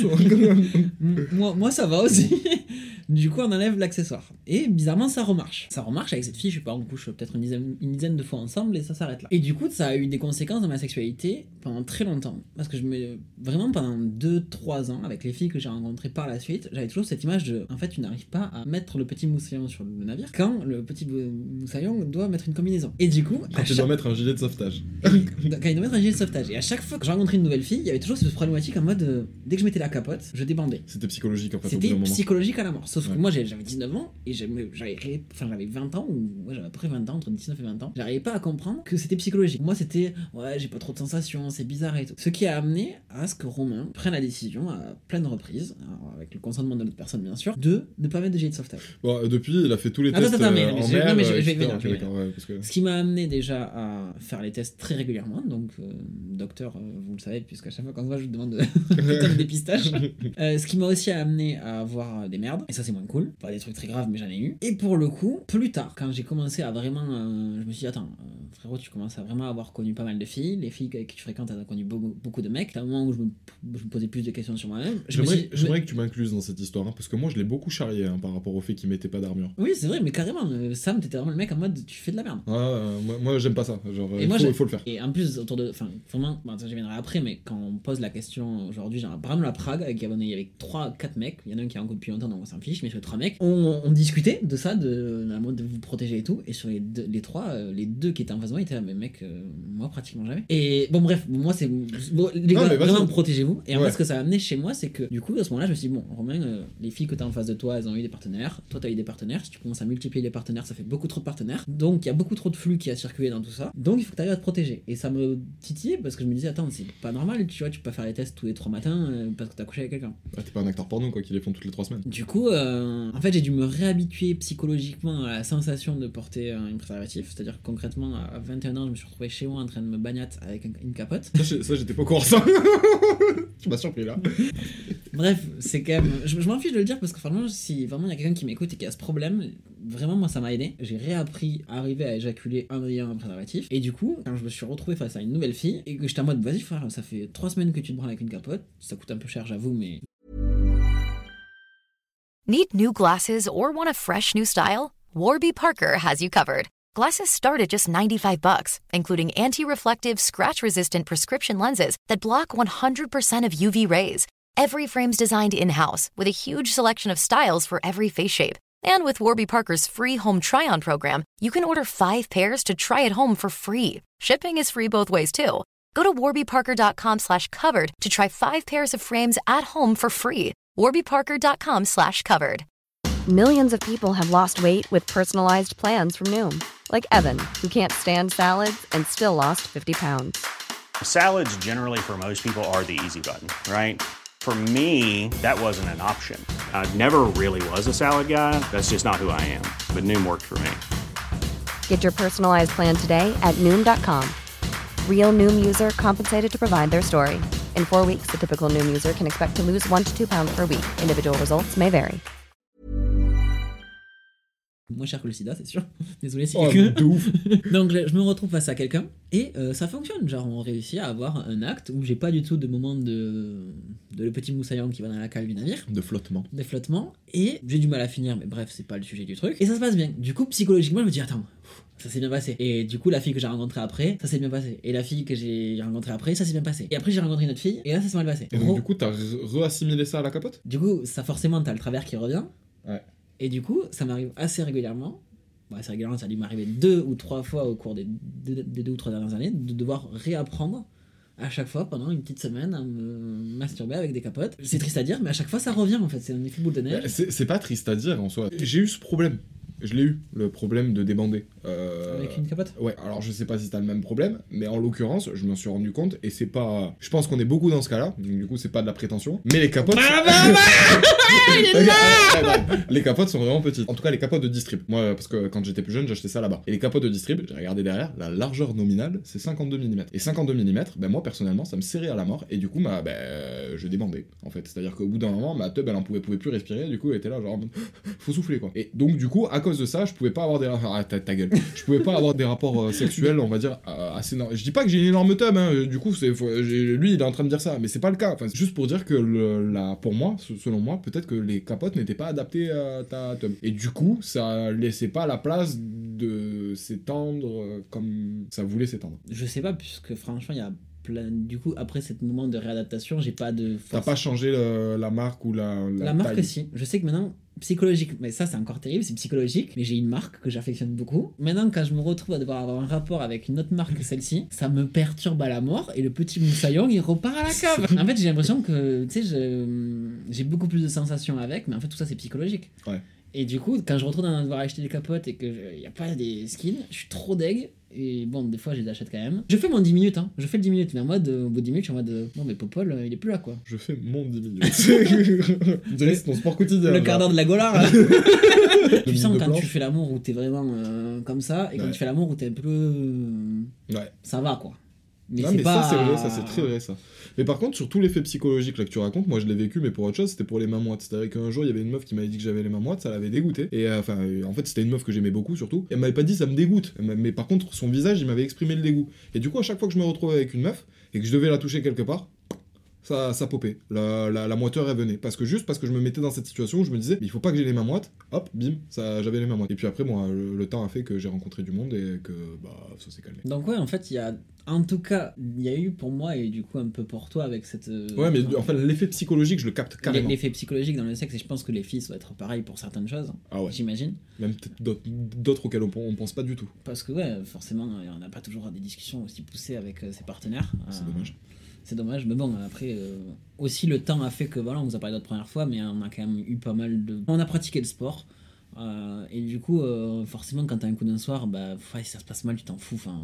M- moi, moi ça va aussi. Du coup on enlève l'accessoire. Et bizarrement ça remarche. Ça remarche avec cette fille, je sais pas, on couche peut-être une dizaine, une dizaine de fois ensemble et ça s'arrête là. Et du coup ça a eu des conséquences dans ma sexualité pendant très longtemps. Parce que je me... Vraiment pendant deux trois ans, avec les filles que j'ai rencontrées par la suite, j'avais toujours cette image de... En fait tu n'arrives pas à mettre le petit moussaillon sur le navire quand le petit bou- moussaillon doit mettre une combinaison. Et du coup... Quand à tu chaque- dois mettre un gilet de sauvetage. quand il doit mettre un gilet de sauvetage. Et à chaque fois que je rencontrais une nouvelle fille, il y avait toujours cette problématique en mode euh, dès que je mettais la capote, je débandais. C'était psychologique en fait au bout C'était d'un moment. psychologique à la mort. Sauf Ouais. que moi j'ai- j'avais dix-neuf ans et j'avais j'avais ré- enfin, j'avais vingt ans, ou ouais, j'avais à peu près vingt ans, entre dix-neuf et vingt ans. J'arrivais pas à comprendre que c'était psychologique. Moi c'était ouais, j'ai pas trop de sensations, c'est bizarre et tout. Ce qui a amené à ce que Romain prenne la décision à plein de reprises, alors, avec le consentement de l'autre personne bien sûr, de ne pas mettre de gilet de sauvetage. Bon, euh, depuis, il a fait tous les Attends, tests attends, mais- euh, mais en je- mer. non, mais je- euh, je vais et cetera. venir, Ok, je vais d'accord, ouais, parce que... Ce qui m'a amené déjà à faire les tests très régulièrement, donc euh, docteur, euh, vous le savez, puisqu'à chaque fois qu'on se voit, je vous demande de faire des dépistages. Euh, ce qui m'a aussi amené à avoir euh, des merdes, et ça c'est moins cool, pas des trucs très graves, mais j'en ai eu. Et pour le coup, plus tard, quand j'ai commencé à vraiment. Euh, je me suis dit, attends, euh, frérot, tu commences à vraiment avoir connu pas mal de filles, les filles avec qui tu fréquentes, t'as connu beaucoup, beaucoup de mecs. À un moment où je me, je me posais plus de questions sur moi-même, je me J'aimerais suis. je me- j'aimerais que tu m'incluses dans cette histoire, hein, parce que moi je l'ai beaucoup charrié hein, par rapport au fait qu'il mettait pas d'armure. Oui, c'est vrai, mais carrément, euh, Sam, t'étais vraiment le mec en mode tu fais de la merde. Ouais, euh, moi, moi, j'aime pas ça, genre Et il, moi, faut, j'ai- il faut le faire. Et en plus, autour de. Enfin, vraiment, bon, ça, j'y viendrai après, mais quand on pose la question aujourd'hui, genre, par exemple, à Prague, avec, il y avait trois quatre mecs, il y en a un qui est en couple depuis longtemps, donc on s'en fiche, mais sur les trois mecs, on, on discutait de ça, de la mode de vous protéger et tout, et sur les deux, les trois, euh, les deux qui étaient en face de moi étaient là, mais mec, euh, moi pratiquement jamais. Et bon, bref, moi c'est. Bon, les Non, gars, mais vas-y. vraiment, protégez-vous. Et en Ouais. fait, ce que ça a amené chez moi, c'est que du coup, à ce moment-là, je me suis dit, bon, Romain, euh, les filles que t'as en face de toi, elles ont eu des partenaires, toi t'as eu des partenaires, si tu commences à multiplier les partenaires, ça fait beaucoup trop de partenaires, donc il y a beaucoup trop de flux qui a circulé dans tout ça, donc il faut que t'arrives à te protéger. Et ça me titillait parce que je me disais, attends, c'est pas normal, tu vois, tu peux pas faire les tests tous les trois matins euh, parce que t'as couché avec quelqu'un. Ouais, t'es pas un acteur porno quoi, qui les font toutes les trois semaines. Du coup, euh, en fait, j'ai dû me réhabituer psychologiquement à la sensation de porter euh, une préservatif, c'est-à-dire que concrètement, à vingt et un ans, je me suis retrouvé chez moi en train de me bagnatte avec un- une capote. Ça, j'ai- ça, j'étais pas au courant de ça. Tu m'as surpris là. Bref, c'est quand même. Je, je m'en fiche de le dire parce que vraiment, si vraiment il y a quelqu'un qui m'écoute et qui a ce problème, vraiment moi ça m'a aidé. J'ai réappris à arriver à éjaculer en ayant un préservatif. Et du coup, quand je me suis retrouvé face à une nouvelle fille et que j'étais en mode vas-y frère, ça fait trois semaines que tu te branles avec une capote, ça coûte un peu cher j'avoue, mais. Need new glasses or want a fresh new style? Warby Parker has you covered. Glasses start at just ninety-five bucks, including anti-reflective, scratch-resistant prescription lenses that block one hundred percent of U V rays. Every frame's designed in-house with a huge selection of styles for every face shape. And with Warby Parker's free home try-on program, you can order five pairs to try at home for free. Shipping is free both ways too. Go to warbyparker.com slash covered to try five pairs of frames at home for free. warbyparker.com slash covered. Millions of people have lost weight with personalized plans from Noom, like Evan, who can't stand salads and still lost fifty pounds. Salads generally for most people are the easy button, right? For me, that wasn't an option. I never really was a salad guy. That's just not who I am. But Noom worked for me. Get your personalized plan today at Noom dot com. Real Noom user compensated to provide their story. In four weeks, the typical Noom user can expect to lose one to two pounds per week. Individual results may vary. Moins cher que le sida, c'est sûr. Désolé si Oh, quelqu'un. de ouf. Donc je, je me retrouve face à quelqu'un et euh, ça fonctionne. Genre on réussit à avoir un acte où j'ai pas du tout de moment de, de le petit moussaillon qui va dans la cale du navire. De flottement. Des flottements, et j'ai du mal à finir, mais bref, c'est pas le sujet du truc. Et ça se passe bien. Du coup, psychologiquement, je me dis, attends, ça s'est bien passé. Et du coup, la fille que j'ai rencontrée après, ça s'est bien passé. Et la fille que j'ai rencontrée après, ça s'est bien passé. Et après, j'ai rencontré une autre fille, et là, ça s'est mal passé. Et donc Re- du coup, t'as re- re-assimilé ça à la capote? Du coup, ça forcément, t'as le travers qui revient. Ouais. Et du coup, ça m'arrive assez régulièrement. Bon, assez régulièrement, ça a dû m'arriver deux ou trois fois au cours des deux, des deux ou trois dernières années, de devoir réapprendre à chaque fois pendant une petite semaine à me masturber avec des capotes. C'est triste à dire, mais à chaque fois ça revient en fait, c'est un effet boule de neige. C'est c'est pas triste à dire en soi. J'ai eu ce problème je l'ai eu, le problème de débander. Euh... Avec une capote ? Ouais, alors je sais pas si t'as le même problème, mais en l'occurrence, je m'en suis rendu compte, et c'est pas... Je pense qu'on est beaucoup dans ce cas-là, donc du coup c'est pas de la prétention, mais les capotes... Bah, bah, bah il est là. Les capotes sont vraiment petites. En tout cas, les capotes de Distrib. Moi, parce que quand j'étais plus jeune, j'achetais ça là-bas. Et les capotes de Distrib, j'ai regardé derrière, la largeur nominale, c'est cinquante-deux millimètres. Et cinquante-deux millimètres, ben moi, personnellement, ça me serrait à la mort, et du coup, bah, ben, je débandais, en fait. C'est-à-dire qu'au bout d'un moment, ma teub, elle en pouvait, pouvait plus respirer, du coup, elle était là, genre, faut souffler, quoi. Et donc, du coup, à cause de ça, je pouvais pas avoir des... Ah, ta, ta gueule. Je pouvais pas avoir des rapports euh, sexuels, on va dire, euh, assez... No... Je dis pas que j'ai une énorme teub, hein, du coup, c'est... lui, il est en train de dire ça, mais c'est pas le cas. Enfin, juste pour dire que, le, la... pour moi, selon moi, peut-être que les capotes n'étaient pas adaptées à ta teub. Et du coup, ça laissait pas la place de s'étendre comme ça voulait s'étendre. Je sais pas, puisque franchement, il y a plein... Du coup, après ce moment de réadaptation, j'ai pas de... T'as pas changé le, la marque ou la, la La marque, taille. si. Je sais que maintenant, psychologique, mais ça, c'est encore terrible, c'est psychologique, mais j'ai une marque que j'affectionne beaucoup. Maintenant, quand je me retrouve à devoir avoir un rapport avec une autre marque que celle-ci, ça me perturbe à la mort, et le petit moussaillon, il repart à la cave. En fait, j'ai l'impression que, tu sais, je... j'ai beaucoup plus de sensations avec, mais en fait, tout ça, c'est psychologique. Ouais. Et du coup, quand je retrouve dans devoir acheter des capotes et qu'il n'y a pas des skins, je suis trop deg. Et bon, des fois, je les achète quand même. Je fais mon dix minutes, hein. Je fais le dix minutes, mais en mode, au bout de dix minutes, je suis en mode, non, mais Popol, il est plus là, quoi. Je fais mon dix minutes. C'est ton sport quotidien. Le quart d'heure de la Gola, là. Tu sens quand planche. tu fais l'amour où t'es vraiment euh, comme ça, et quand Ouais. tu fais l'amour où t'es un peu. Euh, Ouais. ça va, quoi. Mais non, c'est mais pas... ça, c'est vrai, ça, c'est très vrai, ça. Mais par contre, sur tout l'effet psychologique là que tu racontes, moi je l'ai vécu, mais pour autre chose, c'était pour les mains moites. C'est-à-dire qu'un jour, il y avait une meuf qui m'avait dit que j'avais les mains moites, ça l'avait dégoûté. Et euh, enfin, euh, en fait, c'était une meuf que j'aimais beaucoup, surtout. Et elle m'avait pas dit ça me dégoûte. Elle m'a- Mais par contre, son visage, il m'avait exprimé le dégoût. Et du coup, à chaque fois que je me retrouvais avec une meuf, et que je devais la toucher quelque part, ça, ça popait. La, la, la moiteur, elle venait. Parce que juste parce que je me mettais dans cette situation où je me disais, mais il faut pas que j'ai les mains moites. Hop, bim, ça, j'avais les mains moites. Et puis après, moi, le, le temps a fait que j'ai rencontré du monde et que bah, ça s'est calmé. Donc, ouais, en fait, il y a. En tout cas, il y a eu pour moi, et du coup, un peu pour toi, avec cette. euh, Ouais, mais enfin, l'effet psychologique, je le capte carrément. L'effet psychologique dans le sexe, et je pense que les filles, ça doit être pareil pour certaines choses. Ah ouais. J'imagine. Même peut-être d'autres- d'autres auxquels on, on pense pas du tout. Parce que, ouais, forcément, on n'a pas toujours des discussions aussi poussées avec euh, ses partenaires. C'est Euh, dommage. C'est dommage, mais bon, après, euh, aussi le temps a fait que, voilà, on vous a parlé d'autres première fois, mais on a quand même eu pas mal de. On a pratiqué le sport. Euh, et du coup, euh, forcément, quand t'as un coup d'un soir, bah, ouais, si ça se passe mal, tu t'en fous. Enfin,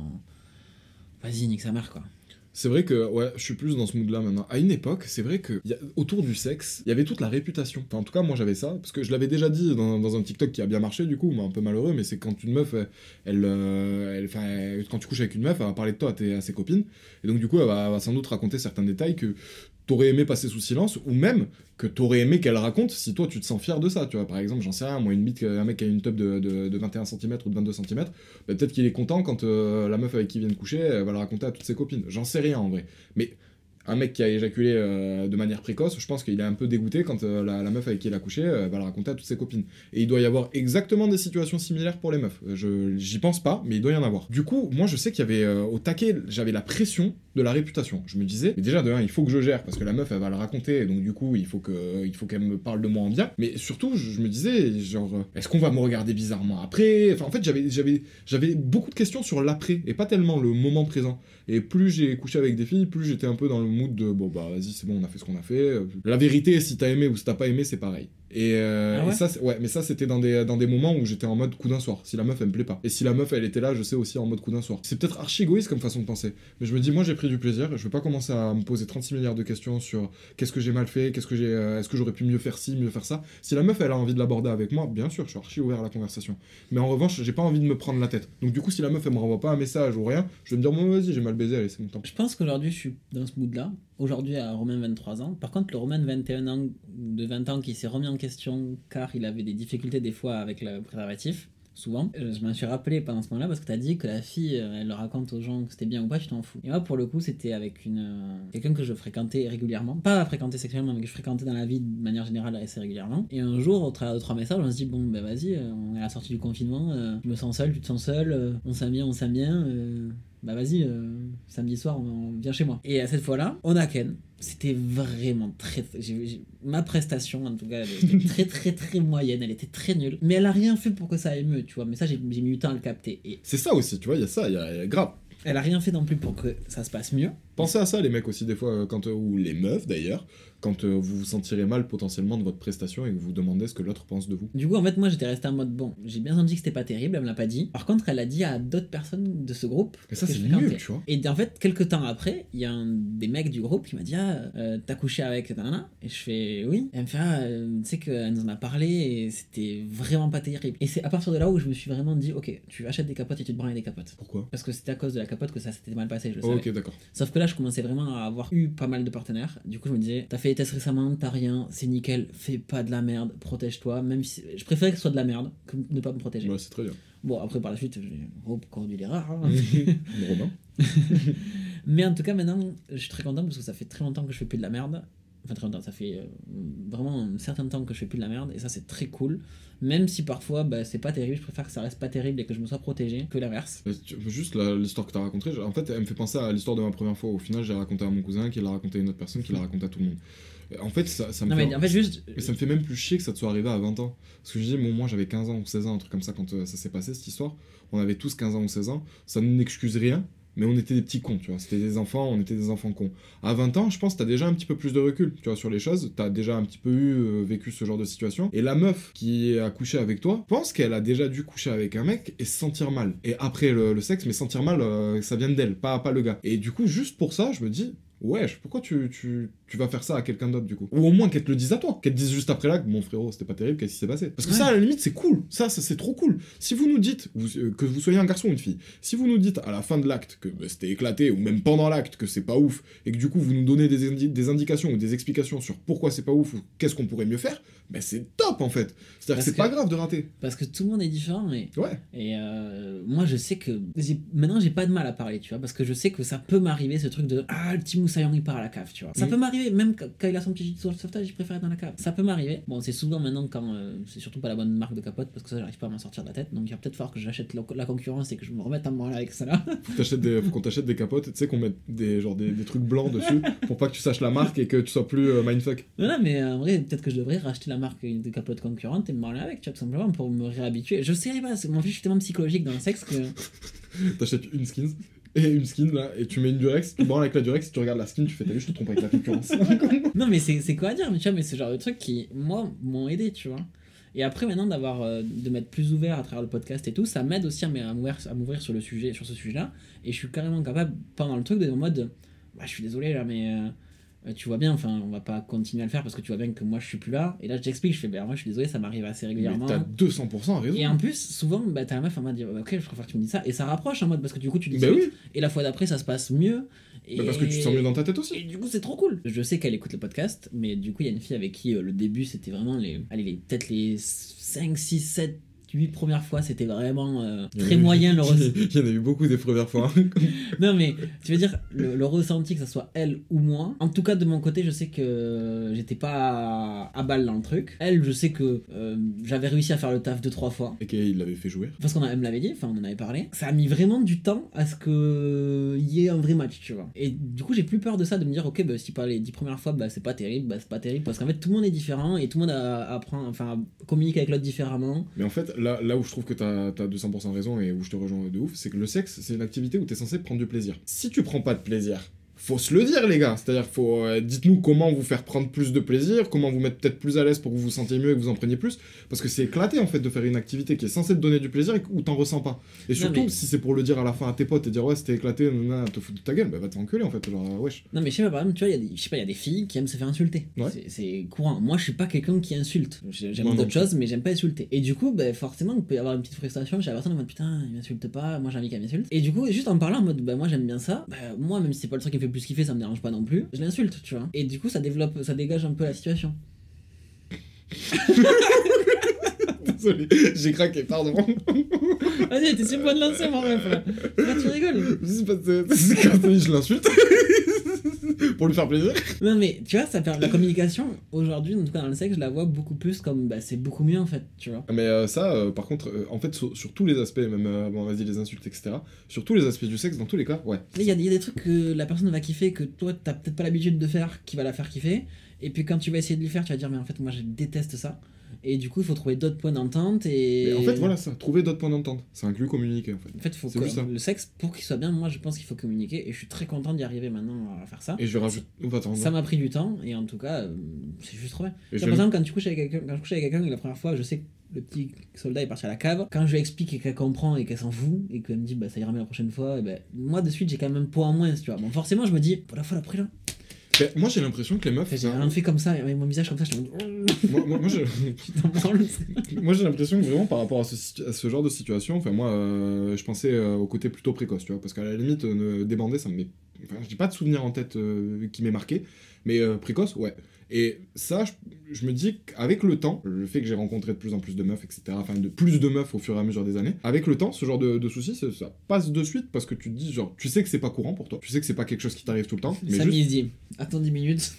vas-y, nique sa mère, quoi. C'est vrai que, ouais, je suis plus dans ce mood-là maintenant. À une époque, c'est vrai que y a- autour du sexe, il y avait toute la réputation. Enfin, en tout cas, moi j'avais ça, parce que je l'avais déjà dit dans, dans un TikTok qui a bien marché, du coup, mais un peu malheureux, mais c'est quand une meuf, elle, elle, euh, elle- enfin, elle- quand tu couches avec une meuf, elle va parler de toi à, tes, à ses copines, et donc du coup, elle va, elle va sans doute raconter certains détails que t'aurais aimé passer sous silence, ou même que t'aurais aimé qu'elle raconte si toi tu te sens fier de ça, tu vois. Par exemple, j'en sais rien, moi, une bite, un mec qui a une teub de, de, de vingt et un centimètres ou de vingt-deux centimètres, bah, peut-être qu'il est content quand euh, la meuf avec qui il vient de coucher, elle va le raconter à toutes ses copines. J'en sais rien en vrai. Mais un mec qui a éjaculé euh, de manière précoce, je pense qu'il est un peu dégoûté quand euh, la, la meuf avec qui il a couché euh, va le raconter à toutes ses copines. Et il doit y avoir exactement des situations similaires pour les meufs. Je, j'y pense pas, mais il doit y en avoir. Du coup, moi je sais qu'il y avait euh, au taquet, j'avais la pression de la réputation. Je me disais, mais déjà de un, il faut que je gère parce que la meuf elle va le raconter, et donc du coup il faut que, il faut qu'elle me parle de moi en bien. Mais surtout, je, je me disais, genre, euh, est-ce qu'on va me regarder bizarrement après? Enfin, en fait, j'avais, j'avais, j'avais beaucoup de questions sur l'après et pas tellement le moment présent. Et plus j'ai couché avec des filles, plus j'étais un peu dans le mood de bon bah vas-y c'est bon, on a fait ce qu'on a fait. La vérité, si t'as aimé ou si t'as pas aimé, c'est pareil. Et, euh, Ah ouais et ça, c'est- ouais, mais ça c'était dans des, dans des moments où j'étais en mode coup d'un soir. Si la meuf elle me plaît pas. Et si la meuf elle était là, je sais aussi en mode coup d'un soir. C'est peut-être archi égoïste comme façon de penser. Mais je me dis, moi j'ai pris du plaisir. Je vais pas commencer à me poser trente-six milliards de questions sur qu'est-ce que j'ai mal fait, qu'est-ce que j'ai, euh, est-ce que j'aurais pu mieux faire ci, mieux faire ça. Si la meuf elle a envie de l'aborder avec moi, bien sûr, je suis archi ouvert à la conversation. Mais en revanche, j'ai pas envie de me prendre la tête. Donc du coup, si la meuf elle me renvoie pas un message ou rien, je vais me dire, bon vas-y, j'ai mal baisé, allez, c'est mon temps. Je pense qu'aujourd'hui, je suis dans ce mood-là. Aujourd'hui, à Romain, vingt-trois ans. Par contre, le Romain de vingt et un ans, de vingt ans, qui s'est remis en question car il avait des difficultés des fois avec le préservatif, souvent, euh, je m'en suis rappelé pendant ce moment-là parce que t'as dit que la fille, euh, elle le raconte aux gens que c'était bien ou pas, tu t'en fous. Et moi, pour le coup, c'était avec une euh, quelqu'un que je fréquentais régulièrement. Pas à fréquenter sexuellement, mais que je fréquentais dans la vie de manière générale assez régulièrement. Et un jour, au travers de trois messages, on se dit, bon, bah vas-y, euh, on est à la sortie du confinement, euh, je me sens seul, tu te sens seul, euh, on s'aime bien, on s'aime bien, euh, bah vas-y, euh, samedi soir, on, on vient chez moi. Et à cette fois-là, on a Ken. C'était vraiment très... j'ai- j'ai- ma prestation, en tout cas, elle était très très très moyenne, elle était très nulle. Mais elle a rien fait pour que ça aille mieux, tu vois. Mais ça, j'ai j'ai mis du temps à le capter. Et C'est ça aussi, tu vois, il y a ça, il y a, y a grave. elle a rien fait non plus pour que ça se passe mieux. Pensez à ça les mecs aussi des fois, euh, quand, euh, ou les meufs d'ailleurs, quand euh, vous vous sentirez mal potentiellement de votre prestation et que vous vous demandez ce que l'autre pense de vous. Du coup, en fait, moi, j'étais resté en mode bon, j'ai bien senti que c'était pas terrible, elle me l'a pas dit. Par contre, elle a dit à d'autres personnes de ce groupe. Et ça, que c'est je fréquentais. nul, tu vois. Et en fait, quelques temps après, il y a un des mecs du groupe qui m'a dit ah, euh, t'as couché avec nanana. Et je fais oui. Et elle me fait ah, euh, tu sais qu'elle nous en a parlé et c'était vraiment pas terrible. Et c'est à partir de là où je me suis vraiment dit ok, tu achètes des capotes et tu te branles des capotes. Pourquoi ? Parce que c'était à cause de la capote que ça s'était mal passé, je le Oh, savais. ok, d'accord. Sauf que là, je commençais vraiment à avoir eu pas mal de partenaires. Du coup, je me disais, t'as fait les tests récemment, t'as rien, c'est nickel, fais pas de la merde, protège-toi. Même si je préférais que ce soit de la merde que de ne pas me protéger. Ouais, c'est très bien. Bon, après, par la suite, j'ai reconduit l'erreur. Hein. Robin. Mais en tout cas, maintenant, je suis très content parce que ça fait très longtemps que je fais plus de la merde. Enfin, très longtemps, ça fait euh, vraiment un certain temps que je fais plus de la merde. Et ça, c'est très cool. Même si parfois, bah, c'est pas terrible, je préfère que ça reste pas terrible et que je me sois protégé que l'inverse. Juste la, l'histoire que t'as racontée, en fait, elle me fait penser à l'histoire de ma première fois. Au final, j'ai raconté à mon cousin, qui l'a raconté à une autre personne, qui l'a raconté à tout le monde. En fait, ça, ça me non, fait... mais en fait, juste... Mais ça me fait même plus chier que ça te soit arrivé à vingt ans. Parce que je dis, bon, moi j'avais quinze ans ou seize ans, un truc comme ça, quand euh, ça s'est passé, cette histoire. On avait tous quinze ans ou seize ans. Ça ne n'excuse rien, mais on était des petits cons, tu vois. C'était des enfants, on était des enfants cons. À vingt ans, je pense que t'as déjà un petit peu plus de recul, tu vois, sur les choses. T'as déjà un petit peu eu, euh, vécu ce genre de situation. Et la meuf qui a couché avec toi, je pense qu'elle a déjà dû coucher avec un mec et se sentir mal. Et après le, le sexe, mais sentir mal, euh, ça vient d'elle, pas, pas le gars. Et du coup, juste pour ça, je me dis... Wesh, pourquoi tu, tu, tu vas faire ça à quelqu'un d'autre du coup ? Ou au moins qu'elle te le dise à toi, qu'elle te dise juste après là que mon frérot c'était pas terrible, qu'est-ce qui s'est passé ? Parce que ouais. Ça à la limite c'est cool, ça, ça c'est trop cool. Si vous nous dites, vous, euh, que vous soyez un garçon ou une fille, si vous nous dites à la fin de l'acte que bah, c'était éclaté, ou même pendant l'acte que c'est pas ouf, et que du coup vous nous donnez des, indi- des indications ou des explications sur pourquoi c'est pas ouf ou qu'est-ce qu'on pourrait mieux faire, bah c'est top en fait. C'est-à-dire parce que c'est que, pas grave de rater. Parce que tout le monde est différent et, ouais. et euh, moi je sais que j'ai, maintenant j'ai pas de mal à parler, tu vois, parce que je sais que ça peut m'arriver ce truc de ah le petit moussaillon il part à la cave. Tu vois. Ça mmh. peut m'arriver, même quand il a son petit sauvetage, il préfère être dans la cave. Ça peut m'arriver. Bon, c'est souvent maintenant quand euh, c'est surtout pas la bonne marque de capote parce que ça, j'arrive pas à m'en sortir de la tête. Donc il va peut-être falloir que j'achète la, la concurrence et que je me remette à me branler avec ça là. Faut, t'achètes des, faut qu'on t'achète des capotes, tu sais, qu'on mette des, genre des, des trucs blancs dessus pour pas que tu saches la marque et que tu sois plus euh, mindfuck. Non, non, mais en vrai, peut-être que je devrais racheter la marque de capote concurrente et me branler avec, tu vois, tout simplement pour me réhabituer. Je sais pas, en fait, je suis tellement psychologique dans le sexe que. T'achètes une skin et une skin là, et tu mets une Durex, tu branles avec la Durex, tu regardes la skin, tu fais t'as vu, je te trompe avec la concurrence. Non, mais c'est, c'est quoi à dire, mais tu vois, mais c'est le genre de trucs qui, moi, m'ont aidé, tu vois. Et après, maintenant, d'avoir, euh, de m'être plus ouvert à travers le podcast et tout, ça m'aide aussi à m'ouvrir, à m'ouvrir sur, le sujet, sur ce sujet-là. Et je suis carrément capable, pendant le truc, d'être en mode, bah, je suis désolé là, mais. Euh, tu vois bien, enfin, on va pas continuer à le faire parce que tu vois bien que moi je suis plus là. Et là, je t'explique, je fais, ben moi je suis désolé, ça m'arrive assez régulièrement. Mais t'as deux cents pour cent raison. Et en plus, souvent, bah, t'as la meuf en mode, ok, je préfère que tu me dises ça. Et ça rapproche en mode, parce que du coup, tu dis bah oui. Et la fois d'après, ça se passe mieux. Et... Bah parce que tu te sens mieux dans ta tête aussi. Et du coup, c'est trop cool. Je sais qu'elle écoute le podcast, mais du coup, il y a une fille avec qui euh, le début, c'était vraiment les. Allez, les, peut-être les cinq, six, sept. huit premières fois, c'était vraiment euh, très moyen le ressenti. Il y en a eu beaucoup des premières fois. Non, mais tu veux dire, le, le ressenti, que ce soit elle ou moi, en tout cas de mon côté, je sais que j'étais pas à, à balle dans le truc. Elle, je sais que euh, j'avais réussi à faire le taf deux trois fois. Et qu'il l'avait fait jouer. Parce qu'on a, elle me l'avait dit, enfin on en avait parlé. Ça a mis vraiment du temps à ce qu'il y ait un vrai match, tu vois. Et du coup, j'ai plus peur de ça, de me dire, ok, bah, si pas les dix premières fois, bah, c'est pas terrible, bah, c'est pas terrible. Parce qu'en fait, tout le monde est différent et tout le monde a, a, apprend, enfin, à communiquer avec l'autre différemment. Mais en fait, Là, là où je trouve que t'as, t'as deux cents pour cent raison et où je te rejoins de ouf, c'est que le sexe, c'est une activité où t'es censé prendre du plaisir. Si tu prends pas de plaisir, faut se le dire les gars, c'est-à-dire faut euh, dites-nous comment vous faire prendre plus de plaisir, comment vous mettre peut-être plus à l'aise pour que vous vous sentiez mieux et que vous en preniez plus, parce que c'est éclaté en fait de faire une activité qui est censée te donner du plaisir et où t'en ressens pas. Et surtout non, mais... si c'est pour le dire à la fin à tes potes et dire ouais c'était éclaté, nanana, te foutre de ta gueule, bah va t'enculer en fait, genre wesh. Non mais je sais pas, par exemple tu vois, y a des, je sais pas, il y a des filles qui aiment se faire insulter, ouais. c'est, c'est courant. Moi je suis pas quelqu'un qui insulte, j'aime non, d'autres non, choses mais j'aime pas insulter. Et du coup bah, forcément il peut y avoir une petite frustration chez la personne en mode putain il m'insulte pas, moi j'ai envie qu'elle m'insulte. Et du coup juste en parlant en mode bah moi j'aime bien ça, bah moi même si c'est pas le truc qui me fait plus kiffer, ça me dérange pas non plus, je l'insulte, tu vois. Et du coup, ça développe, ça dégage un peu la situation. Désolé, j'ai craqué, pardon. Vas-y, t'es sur le point de lancer, mon ref, là. Là, tu rigoles. C'est pas, c'est, c'est quand je l'insulte. Pour lui faire plaisir. Non, mais tu vois, ça fait la communication, aujourd'hui, en tout cas dans le sexe, je la vois beaucoup plus comme, bah, c'est beaucoup mieux, en fait, tu vois. Mais euh, ça, euh, par contre, euh, en fait, sur, sur tous les aspects, même, euh, bon, vas-y, les insultes, et cetera, sur tous les aspects du sexe, dans tous les cas, ouais. Il y, y a des trucs que la personne va kiffer, que toi, t'as peut-être pas l'habitude de faire, qui va la faire kiffer. Et puis quand tu vas essayer de lui faire, tu vas dire mais en fait moi je déteste ça. Et du coup il faut trouver d'autres points d'entente et... Mais en fait voilà ça, trouver d'autres points d'entente. Ça inclut communiquer en fait. En fait, faut c'est que... juste ça. le sexe, pour qu'il soit bien, moi je pense qu'il faut communiquer et je suis très content d'y arriver maintenant à faire ça. Et je rajoute... Oh, attends, ça m'a pris du temps et en tout cas euh, c'est juste trop bien. Et Par exemple quand tu couches avec quelqu'un, quand je couche avec quelqu'un la première fois, je sais que le petit soldat est parti à la cave. Quand je lui explique et qu'elle comprend et qu'elle s'en fout et qu'elle me dit bah ça ira mieux la prochaine fois, et ben moi de suite j'ai quand même un poids en moins, tu vois. Bon forcément je me dis pour la fois d'après là. Ben, moi j'ai l'impression que les meufs. J'ai rien fait comme ça avec mon visage comme ça, je te moi, moi, moi, je... moi j'ai l'impression que vraiment par rapport à ce, à ce genre de situation, enfin moi euh, je pensais euh, au côté plutôt précoce, tu vois, parce qu'à la limite euh, débander ça me met. Enfin, j'ai pas de souvenir en tête euh, qui m'est marqué, mais euh, précoce, ouais. Et ça, je, je me dis qu'avec le temps, le fait que j'ai rencontré de plus en plus de meufs, et cetera, enfin de plus de meufs au fur et à mesure des années, avec le temps, ce genre de, de soucis, ça, ça passe de suite parce que tu te dis, genre, tu sais que c'est pas courant pour toi, tu sais que c'est pas quelque chose qui t'arrive tout le temps. Mais Samy juste... dit, attends dix minutes.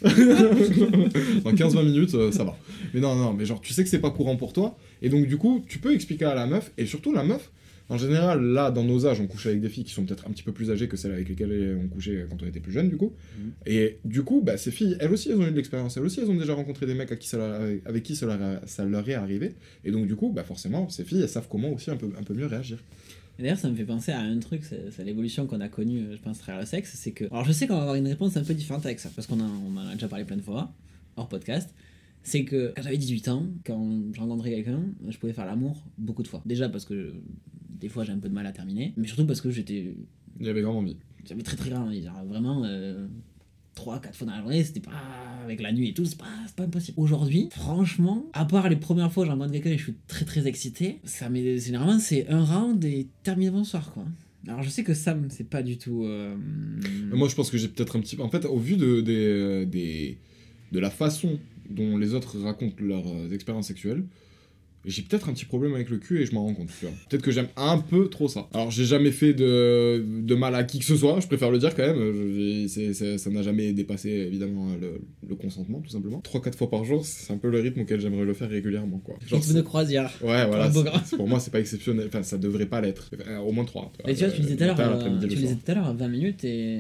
Dans quinze vingt minutes, euh, ça va. Mais non, non, mais genre, tu sais que c'est pas courant pour toi, et donc du coup, tu peux expliquer à la meuf, et surtout la meuf, en général, là, dans nos âges, on couche avec des filles qui sont peut-être un petit peu plus âgées que celles avec lesquelles on couchait quand on était plus jeune, du coup. Mmh. Et du coup, bah, ces filles, elles aussi, elles ont eu de l'expérience. Elles aussi, elles ont déjà rencontré des mecs à qui ça leur, avec qui ça leur, ça leur est arrivé. Et donc, du coup, bah, forcément, ces filles, elles savent comment aussi un peu, un peu mieux réagir. Et d'ailleurs, ça me fait penser à un truc, c'est, c'est l'évolution qu'on a connue, je pense, à travers le sexe. C'est que. Alors, je sais qu'on va avoir une réponse un peu différente avec ça, parce qu'on a, on en a déjà parlé plein de fois, hors podcast. C'est que quand j'avais dix-huit ans, quand je rencontrais quelqu'un, je pouvais faire l'amour beaucoup de fois. Déjà parce que des fois j'ai un peu de mal à terminer, mais surtout parce que j'étais. Il y avait grave envie. J'avais très très grave envie. Genre, vraiment, euh, trois quatre fois dans la journée, c'était pas. Avec la nuit et tout, c'est pas, c'est pas impossible. Aujourd'hui, franchement, à part les premières fois où je rencontre quelqu'un et je suis très très excité, ça m'est, généralement c'est un round et terminé bonsoir quoi. Alors je sais que Sam, c'est pas du tout. Euh... Moi je pense que j'ai peut-être un petit peu. En fait, au vu de, des, des, de la façon dont les autres racontent leurs euh, expériences sexuelles, j'ai peut-être un petit problème avec le cul et je m'en rends compte, tu vois. Peut-être que j'aime un peu trop ça. Alors j'ai jamais fait de, de mal à qui que ce soit, je préfère le dire quand même, je, c'est, c'est, ça n'a jamais dépassé évidemment le, le consentement tout simplement. trois quatre fois par jour, c'est un peu le rythme auquel j'aimerais le faire régulièrement quoi. Genre rythme de croisière. Ouais voilà, c'est, c'est, pour moi c'est pas exceptionnel, enfin ça devrait pas l'être, enfin, au moins trois. Mais tu vois, tu disais tout à l'heure, euh, tu disais tout à l'heure vingt minutes et,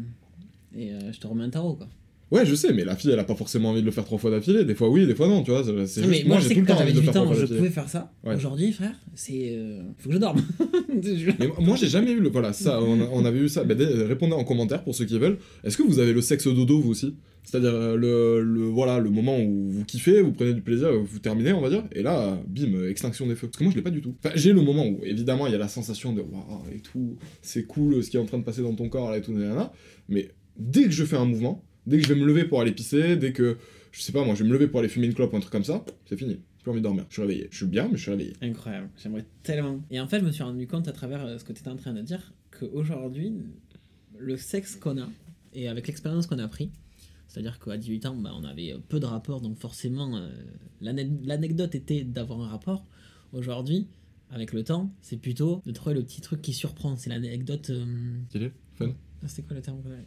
et euh, je te remets un tarot quoi. Ouais, je sais, mais la fille, elle a pas forcément envie de le faire trois fois d'affilée. Des fois, oui, des fois, non, tu vois. C'est non, juste, mais moi, moi, je j'ai sais tout que le quand temps envie j'avais de le faire dix-huit ans, trois fois je d'affilée. pouvais faire ça. Ouais. Aujourd'hui, frère, c'est. Euh... Faut que je dorme. Mais moi, j'ai jamais eu le. Voilà, ça, on, a, on avait eu ça. Bah, répondez en commentaire pour ceux qui veulent. Est-ce que vous avez le sexe dodo, vous aussi ? C'est-à-dire, le, le, voilà, le moment où vous kiffez, vous prenez du plaisir, vous terminez, on va dire, et là, bim, extinction des feux. Parce que moi, je l'ai pas du tout. Enfin, j'ai le moment où, évidemment, il y a la sensation de waouh et tout, c'est cool ce qui est en train de passer dans ton corps, là, et tout, nanana. Mais dès que je fais un mouvement, dès que je vais me lever pour aller pisser, dès que, je sais pas moi, je vais me lever pour aller fumer une clope ou un truc comme ça, c'est fini. J'ai plus envie de dormir. Je suis réveillé. Je suis bien, mais je suis réveillé. Incroyable. J'aimerais tellement. Et en fait, je me suis rendu compte à travers ce que tu étais en train de dire qu'aujourd'hui, le sexe qu'on a, et avec l'expérience qu'on a pris, c'est-à-dire qu'à dix-huit ans, bah, on avait peu de rapports, donc forcément, euh, l'ane- l'anecdote était d'avoir un rapport. Aujourd'hui, avec le temps, c'est plutôt de trouver le petit truc qui surprend. C'est l'anecdote. Euh... Quel est fun. Ah, c'était quoi le terme qu'on avait ?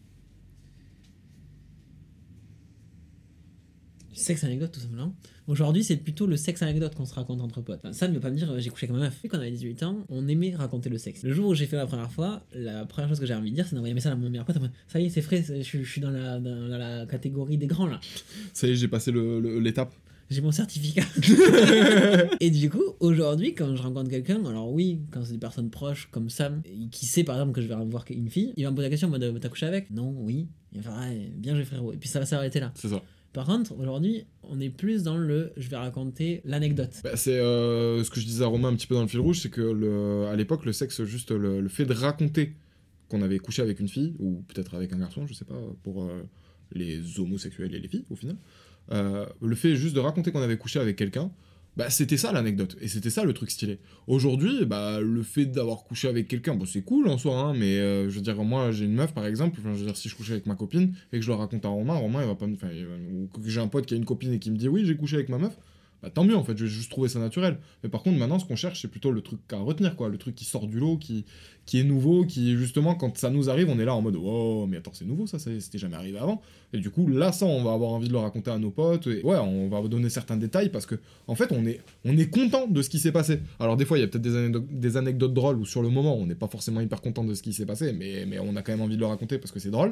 Sexe anecdote tout simplement. Aujourd'hui c'est plutôt le sexe anecdote qu'on se raconte entre potes. Enfin, ça ne veut pas me dire euh, j'ai couché avec ma meuf. Quand on avait dix-huit ans, on aimait raconter le sexe. Le jour où j'ai fait la première fois, la première chose que j'ai envie de dire c'est d'envoyer un message à mon meilleur pote. Ça y est c'est frais, je, je suis dans la, dans, dans la catégorie des grands là. Ça y est j'ai passé le, le, l'étape. J'ai mon certificat. Et du coup, aujourd'hui, quand je rencontre quelqu'un, alors oui, quand c'est des personnes proches comme Sam, qui sait par exemple que je vais voir une fille, il va me poser la question en mode t'as couché avec ? Non, oui. Il va faire ouais, bien joué frérot. Et puis ça va s'arrêter là. C'est ça. Par contre, aujourd'hui, on est plus dans le je vais raconter l'anecdote. Bah, c'est euh, ce que je disais à Romain un petit peu dans le fil rouge, c'est que le, à l'époque, le sexe, juste le, le fait de raconter qu'on avait couché avec une fille, ou peut-être avec un garçon, je sais pas, pour euh, les homosexuels et les filles, au final, euh, le fait juste de raconter qu'on avait couché avec quelqu'un, bah, c'était ça l'anecdote, et c'était ça le truc stylé. Aujourd'hui, bah, le fait d'avoir couché avec quelqu'un, bon, c'est cool en soi, hein, mais euh, je veux dire, moi j'ai une meuf par exemple, je veux dire, si je couchais avec ma copine et que je le raconte à Romain, Romain il va pas me. Enfin, ou que j'ai un pote qui a une copine et qui me dit oui, j'ai couché avec ma meuf, bah tant mieux en fait, je vais juste trouver ça naturel. Mais par contre, maintenant ce qu'on cherche, c'est plutôt le truc à retenir, quoi, le truc qui sort du lot, qui, qui est nouveau, qui justement, quand ça nous arrive, on est là en mode oh, mais attends, c'est nouveau ça, ça c'était jamais arrivé avant. Et du coup, là, ça, on va avoir envie de le raconter à nos potes. Et ouais, on va donner certains détails parce que, en fait, on est, on est content de ce qui s'est passé. Alors, des fois, il y a peut-être des anecdotes, des anecdotes drôles où, sur le moment, on n'est pas forcément hyper content de ce qui s'est passé, mais, mais on a quand même envie de le raconter parce que c'est drôle.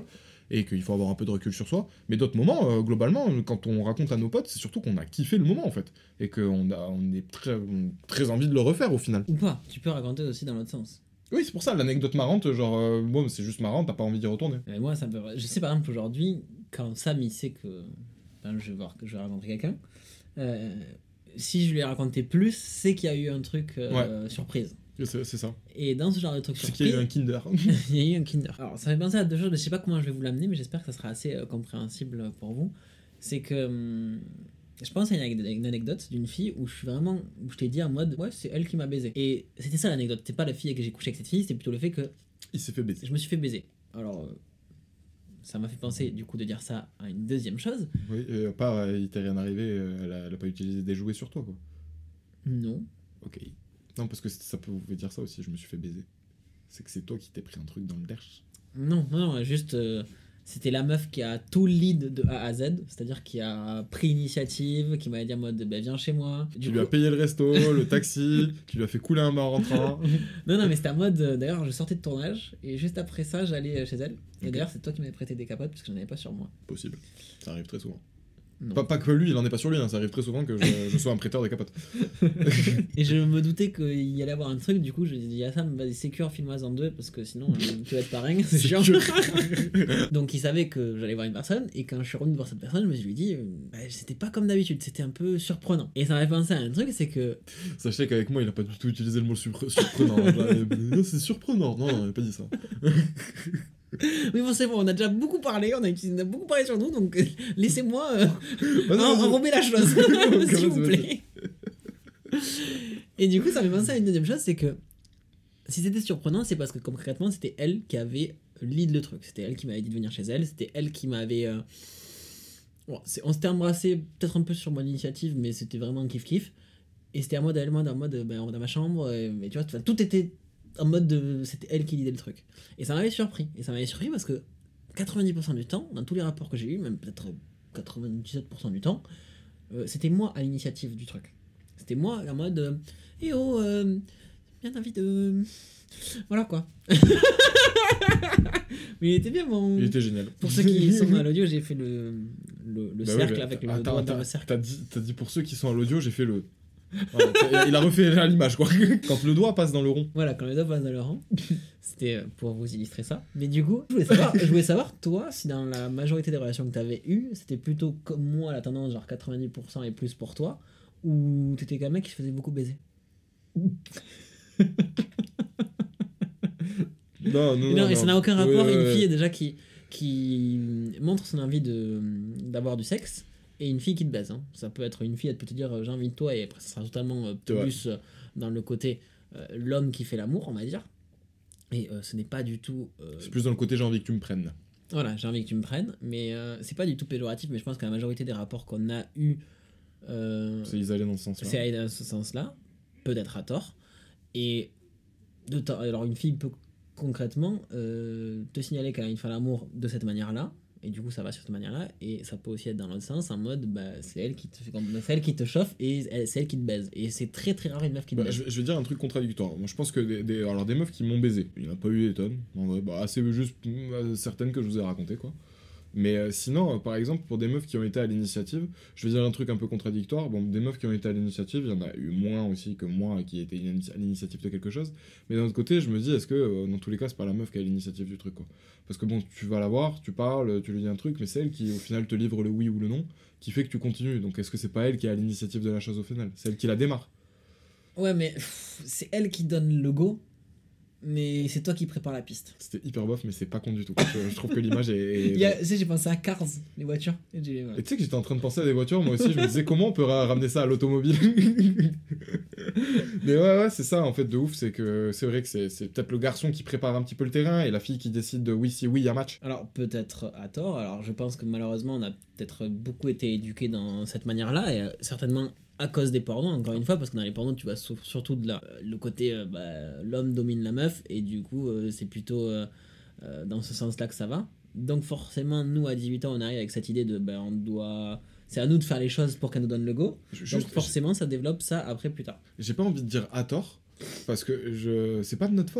et qu'il faut avoir un peu de recul sur soi. Mais d'autres moments, euh, globalement, quand on raconte à nos potes, c'est surtout qu'on a kiffé le moment en fait, et qu'on a, on est très, on a très envie de le refaire au final. Ou pas, tu peux raconter aussi dans l'autre sens. Oui, c'est pour ça, l'anecdote marrante, genre, euh, bon, c'est juste marrant, t'as pas envie d'y retourner. Mais moi, ça me fait... Je sais par exemple aujourd'hui, quand Sam il sait que ben, je vais voir que je vais rencontrer quelqu'un, euh, si je lui ai raconté plus, c'est qu'il y a eu un truc euh, ouais. surprise. C'est, c'est ça. Et dans ce genre de truc c'est surprise... qu'il y a eu un Kinder. Il y a eu un Kinder. Alors, ça fait penser à deux choses, je sais pas comment je vais vous l'amener, mais j'espère que ça sera assez euh, compréhensible pour vous. C'est que... Hum, je pense à une anecdote d'une fille où je suis vraiment, où je t'ai dit en mode, ouais, c'est elle qui m'a baisé. Et c'était ça l'anecdote, c'était pas la fille avec qui j'ai couché avec cette fille, c'était plutôt le fait que... Il s'est fait baiser. Je me suis fait baiser. Alors, euh, ça m'a fait penser du coup de dire ça à une deuxième chose. Oui, et à part, euh, il t'est rien arrivé, euh, elle, a, elle a pas utilisé des jouets sur toi, quoi. Non. Ok. Non, parce que ça peut vous dire ça aussi, je me suis fait baiser. C'est que c'est toi qui t'es pris un truc dans le derche. Non, non, non, juste... Euh, c'était la meuf qui a tout le lead de A à Z, c'est-à-dire qui a pris l'initiative, qui m'a dit en mode bah, viens chez moi. Du tu coup... lui as payé le resto, le taxi, tu lui as fait couler un bain en rentrant. Non, non, mais c'était en mode. Euh, d'ailleurs, je sortais de tournage et juste après ça, j'allais chez elle. Et okay. D'ailleurs, c'est toi qui m'avais prêté des capotes parce que j'en avais pas sur moi. Possible, ça arrive très souvent. Non. Pas, pas que lui, il en est pas sur lui, hein. Ça arrive très souvent que je, je sois un prêteur de capotes. Et je me doutais qu'il y allait avoir un truc, du coup je dis à Sam, vas-y sécure, filme-moi en deux, parce que sinon euh, tu vas être parrain, c'est chiant. Donc il savait que j'allais voir une personne, et quand je suis revenu voir cette personne, je me suis dit, euh, bah, c'était pas comme d'habitude, c'était un peu surprenant. Et ça m'a fait penser à un truc, c'est que... Sachez qu'avec moi, il a pas du tout utilisé le mot surpre- surprenant. Là, c'est surprenant. Non, non, il a pas dit ça. Oui bon c'est bon, on a déjà beaucoup parlé, on a, on a beaucoup parlé sur nous, donc euh, laissez-moi euh, enrober la chose, s'il vous plaît. Et du coup ça me fait penser à une deuxième chose, c'est que si c'était surprenant, c'est parce que concrètement c'était elle qui avait lead le truc, c'était elle qui m'avait dit de venir chez elle, c'était elle qui m'avait... Euh... Bon, c'est... on s'était embrassé peut-être un peu sur mon initiative, mais c'était vraiment kiff-kiff, et c'était à moi d'aller en mode, ben, dans ma chambre, et, mais tu vois, tout était... en mode de... c'était elle qui lidait le truc. Et ça m'avait surpris. Et ça m'avait surpris parce que quatre-vingt-dix pour cent du temps, dans tous les rapports que j'ai eu, même peut-être quatre-vingt-dix-sept pour cent du temps, euh, c'était moi à l'initiative du truc. C'était moi en mode euh, eh oh, euh, bien envie de... Voilà quoi. Mais il était bien mon... Il était génial. Pour ceux qui sont à l'audio, j'ai fait le, le, le bah cercle oui, bah, avec le attends, doigt attends, dans le cercle. T'as dit, t'as dit pour ceux qui sont à l'audio, j'ai fait le... Voilà, il a refait à l'image quoi. Quand le doigt passe dans le rond. Voilà, quand le doigt passe dans le rond. C'était pour vous illustrer ça. Mais du coup, je voulais savoir, je voulais savoir toi, si dans la majorité des relations que tu avais eues, c'était plutôt comme moi la tendance, genre quatre-vingt-dix pour cent et plus pour toi, ou t'étais qu'un mec qui se faisait beaucoup baiser. Non, non, non. Non, et ça n'a aucun rapport. Oui, une ouais, fille ouais. déjà qui, qui montre son envie de, d'avoir du sexe. Et une fille qui te baise, hein. Ça peut être une fille, elle peut te dire j'ai envie de toi, et après ça sera totalement euh, plus euh, dans le côté euh, l'homme qui fait l'amour, on va dire. Et euh, ce n'est pas du tout. Euh... C'est plus dans le côté j'ai envie que tu me prennes. Voilà, j'ai envie que tu me prennes, mais euh, c'est pas du tout péjoratif, mais je pense que la majorité des rapports qu'on a eu. Euh, c'est ils allaient dans ce sens-là. C'est allé dans ce sens-là, peut-être à tort. Et de ta... alors une fille peut concrètement euh, te signaler qu'elle a une fait l'amour de cette manière-là. Et du coup ça va sur cette manière là, et ça peut aussi être dans l'autre sens en mode bah, c'est elle qui te fait c'est elle qui te chauffe et elle, c'est elle qui te baise, et c'est très très rare une meuf qui te bah, baise. Je, je vais dire un truc contradictoire. Moi je pense que des, des, alors des meufs qui m'ont baisé, il n'y en a pas eu des tonnes en vrai, bah, assez juste euh, certaines que je vous ai racontées quoi. Mais euh, sinon, euh, par exemple, pour des meufs qui ont été à l'initiative, je vais dire un truc un peu contradictoire. Bon, des meufs qui ont été à l'initiative, il y en a eu moins aussi que moi qui étaient à l'initiative de quelque chose. Mais d'un autre côté, je me dis, est-ce que euh, dans tous les cas, c'est pas la meuf qui a l'initiative du truc, quoi. Parce que bon, tu vas la voir, tu parles, tu lui dis un truc, mais c'est elle qui au final te livre le oui ou le non, qui fait que tu continues. Donc est-ce que c'est pas elle qui a l'initiative de la chose au final ? C'est elle qui la démarre. Ouais, mais pff, c'est elle qui donne le go. Mais c'est toi qui prépare la piste. C'était hyper bof, mais c'est pas con du tout. Je, je trouve que l'image est... est... Il y a, tu sais, j'ai pensé à Cars, les voitures. Et, j'ai, ouais. et tu sais que j'étais en train de penser à des voitures, moi aussi, je me disais comment on peut ra- ramener ça à l'automobile. Mais ouais, ouais, c'est ça, en fait, de ouf, c'est que c'est vrai que c'est, c'est peut-être le garçon qui prépare un petit peu le terrain et la fille qui décide de oui, si oui, il y a match. Alors, peut-être à tort. Alors, je pense que malheureusement, on a peut-être beaucoup été éduqués dans cette manière-là, et euh, certainement... à cause des pornos, encore une fois, parce que dans les pornos, tu vois surtout de la, le côté euh, bah, l'homme domine la meuf, et du coup, euh, c'est plutôt euh, euh, dans ce sens-là que ça va. Donc, forcément, nous, à dix-huit ans, on arrive avec cette idée de bah, on doit. C'est à nous de faire les choses pour qu'elle nous donne le go. Je, Donc, forcément, ça développe ça après plus tard. J'ai pas envie de dire à tort, parce que je... c'est pas de notre faute.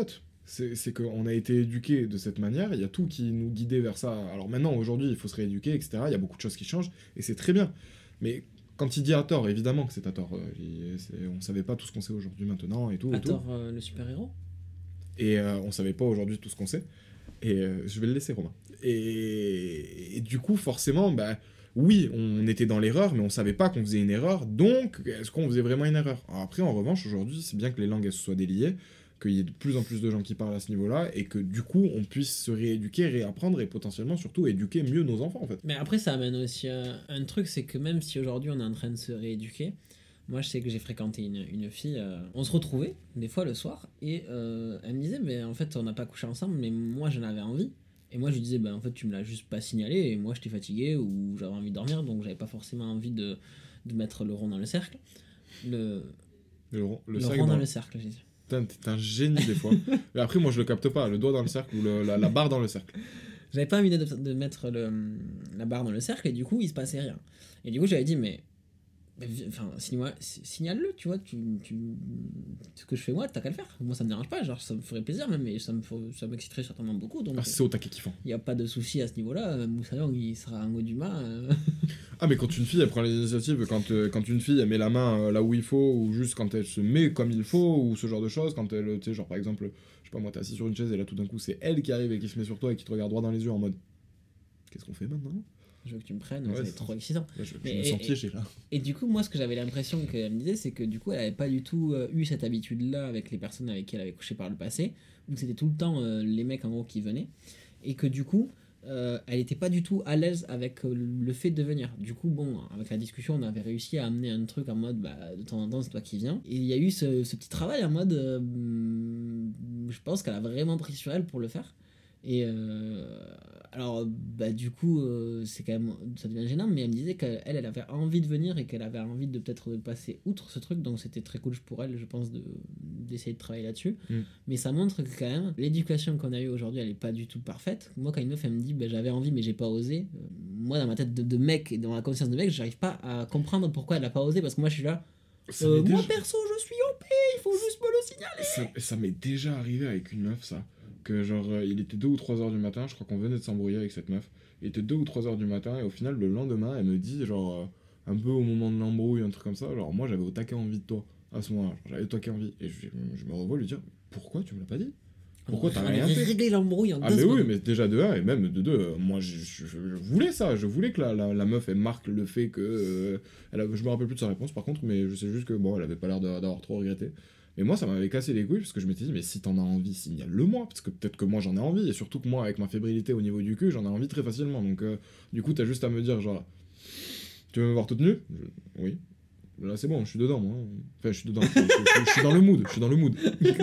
C'est, c'est qu'on a été éduqués de cette manière, il y a tout qui nous guidait vers ça. Alors maintenant, aujourd'hui, il faut se rééduquer, et cetera. Il y a beaucoup de choses qui changent, et c'est très bien. Mais quand il dit à tort, évidemment que c'est à tort. Il, c'est, on savait pas tout ce qu'on sait aujourd'hui maintenant, et tout. À et tort, tout. euh, le super-héros. Et euh, on savait pas aujourd'hui tout ce qu'on sait. Et euh, je vais le laisser, Romain. Et, et du coup, forcément, bah, oui, on était dans l'erreur, mais on savait pas qu'on faisait une erreur. Donc, est-ce qu'on faisait vraiment une erreur? Alors après, en revanche, aujourd'hui, c'est bien que les langues elles se soient déliées, qu'il y ait de plus en plus de gens qui parlent à ce niveau-là, et que du coup, on puisse se rééduquer, réapprendre, et potentiellement, surtout, éduquer mieux nos enfants, en fait. Mais après, ça amène aussi euh, un truc, c'est que même si aujourd'hui on est en train de se rééduquer, moi je sais que j'ai fréquenté une, une fille, euh, on se retrouvait des fois le soir, et euh, elle me disait, mais en fait on n'a pas couché ensemble, mais moi j'en avais envie. Et moi je lui disais, bah en fait tu me l'as juste pas signalé, et moi j'étais fatigué, ou j'avais envie de dormir, donc j'avais pas forcément envie de, de mettre le rond dans le cercle. Le, Le, rond- le le cercle rond dans dans- le cercle, j'ai dit. Putain, t'es un génie des fois. Mais après, moi, je le capte pas. Le doigt dans le cercle ou le- la, la barre dans le cercle. J'avais pas envie de, de mettre le, la barre dans le cercle, et du coup il se passait rien. Et du coup j'avais dit, mais mais vi- enfin signe-moi- si- signale-le, tu vois, tu, tu, ce que je fais moi, t'as qu'à le faire. Moi ça me dérange pas, genre ça me ferait plaisir même, et ça me fe- ça m'exciterait certainement beaucoup, donc Ah, c'est au taquet kiffant. il y a pas de souci à ce niveau-là. euh, Moussaillon il sera un mot d'humain. euh. Ah, mais quand une fille, elle prend l'initiative, quand, euh, quand une fille, elle met la main euh, là où il faut, ou juste quand elle se met comme il faut, ou ce genre de choses, quand elle, tu sais, genre par exemple, je sais pas moi, t'es assis sur une chaise, et là tout d'un coup, c'est elle qui arrive et qui se met sur toi et qui te regarde droit dans les yeux en mode qu'est-ce qu'on fait maintenant? Je veux que tu me prennes, Ouais, c'est c'est trop excitant. Là, je, je Mais- me et- sens et- piégé là. Et du coup, moi, ce que j'avais l'impression qu'elle me disait, c'est que du coup, elle avait pas du tout euh, eu cette habitude-là avec les personnes avec qui elle avait couché par le passé, où c'était tout le temps euh, les mecs en gros qui venaient, et que du coup, euh, elle était pas du tout à l'aise avec euh, le fait de venir. Du coup, bon, avec la discussion, on avait réussi à amener un truc en mode, bah, de temps en temps, c'est toi qui viens. Et il y a eu ce, ce petit travail en mode, euh, je pense qu'elle a vraiment pris sur elle pour le faire. Et euh, alors, bah, du coup, euh, c'est quand même, ça devient gênant, mais elle me disait qu'elle, elle avait envie de venir et qu'elle avait envie de peut-être passer outre ce truc, donc c'était très cool pour elle, je pense, de, d'essayer de travailler là-dessus. Mm. Mais ça montre que quand même, l'éducation qu'on a eue aujourd'hui, elle est pas du tout parfaite. Moi, quand une meuf, elle me dit, bah, j'avais envie, mais j'ai pas osé, euh, moi, dans ma tête de, de mec et dans ma conscience de mec, j'arrive pas à comprendre pourquoi elle a pas osé, parce que moi, je suis là, Ça euh, m'est moi, déjà- perso, je suis O P, il faut juste me le signaler. Ça, ça m'est déjà arrivé avec une meuf, ça. Que genre, euh, il était deux ou trois heures du matin, je crois qu'on venait de s'embrouiller avec cette meuf. Il était deux ou trois heures du matin, et au final, le lendemain, elle me dit, genre, euh, un peu au moment de l'embrouille, un truc comme ça, genre, moi, j'avais au taquet envie de toi, à ce moment-là. Genre, j'avais au taquet envie. Et je, je me revois lui dire, pourquoi tu me l'as pas dit? Pourquoi t'as On rien avait fait? réglé l'embrouille en Ah deux mais secondes. oui, mais déjà de un, et même de deux, euh, moi je, je- je- je voulais ça, je voulais que la, la, la meuf elle marque le fait que... euh, elle a- je me rappelle plus de sa réponse par contre, mais je sais juste que bon, elle avait pas l'air de- d'avoir trop regretté. Mais moi ça m'avait cassé les couilles parce que je m'étais dit, mais si t'en as envie, signale-le moi, parce que peut-être que moi j'en ai envie, et surtout que moi avec ma fébrilité au niveau du cul, j'en ai envie très facilement, donc euh, du coup t'as juste à me dire genre, tu veux me voir toute nue? Je- Oui. Là c'est bon, je suis dedans moi. Enfin je suis dedans, je, je- je- je suis dans le mood, je suis dans le mood.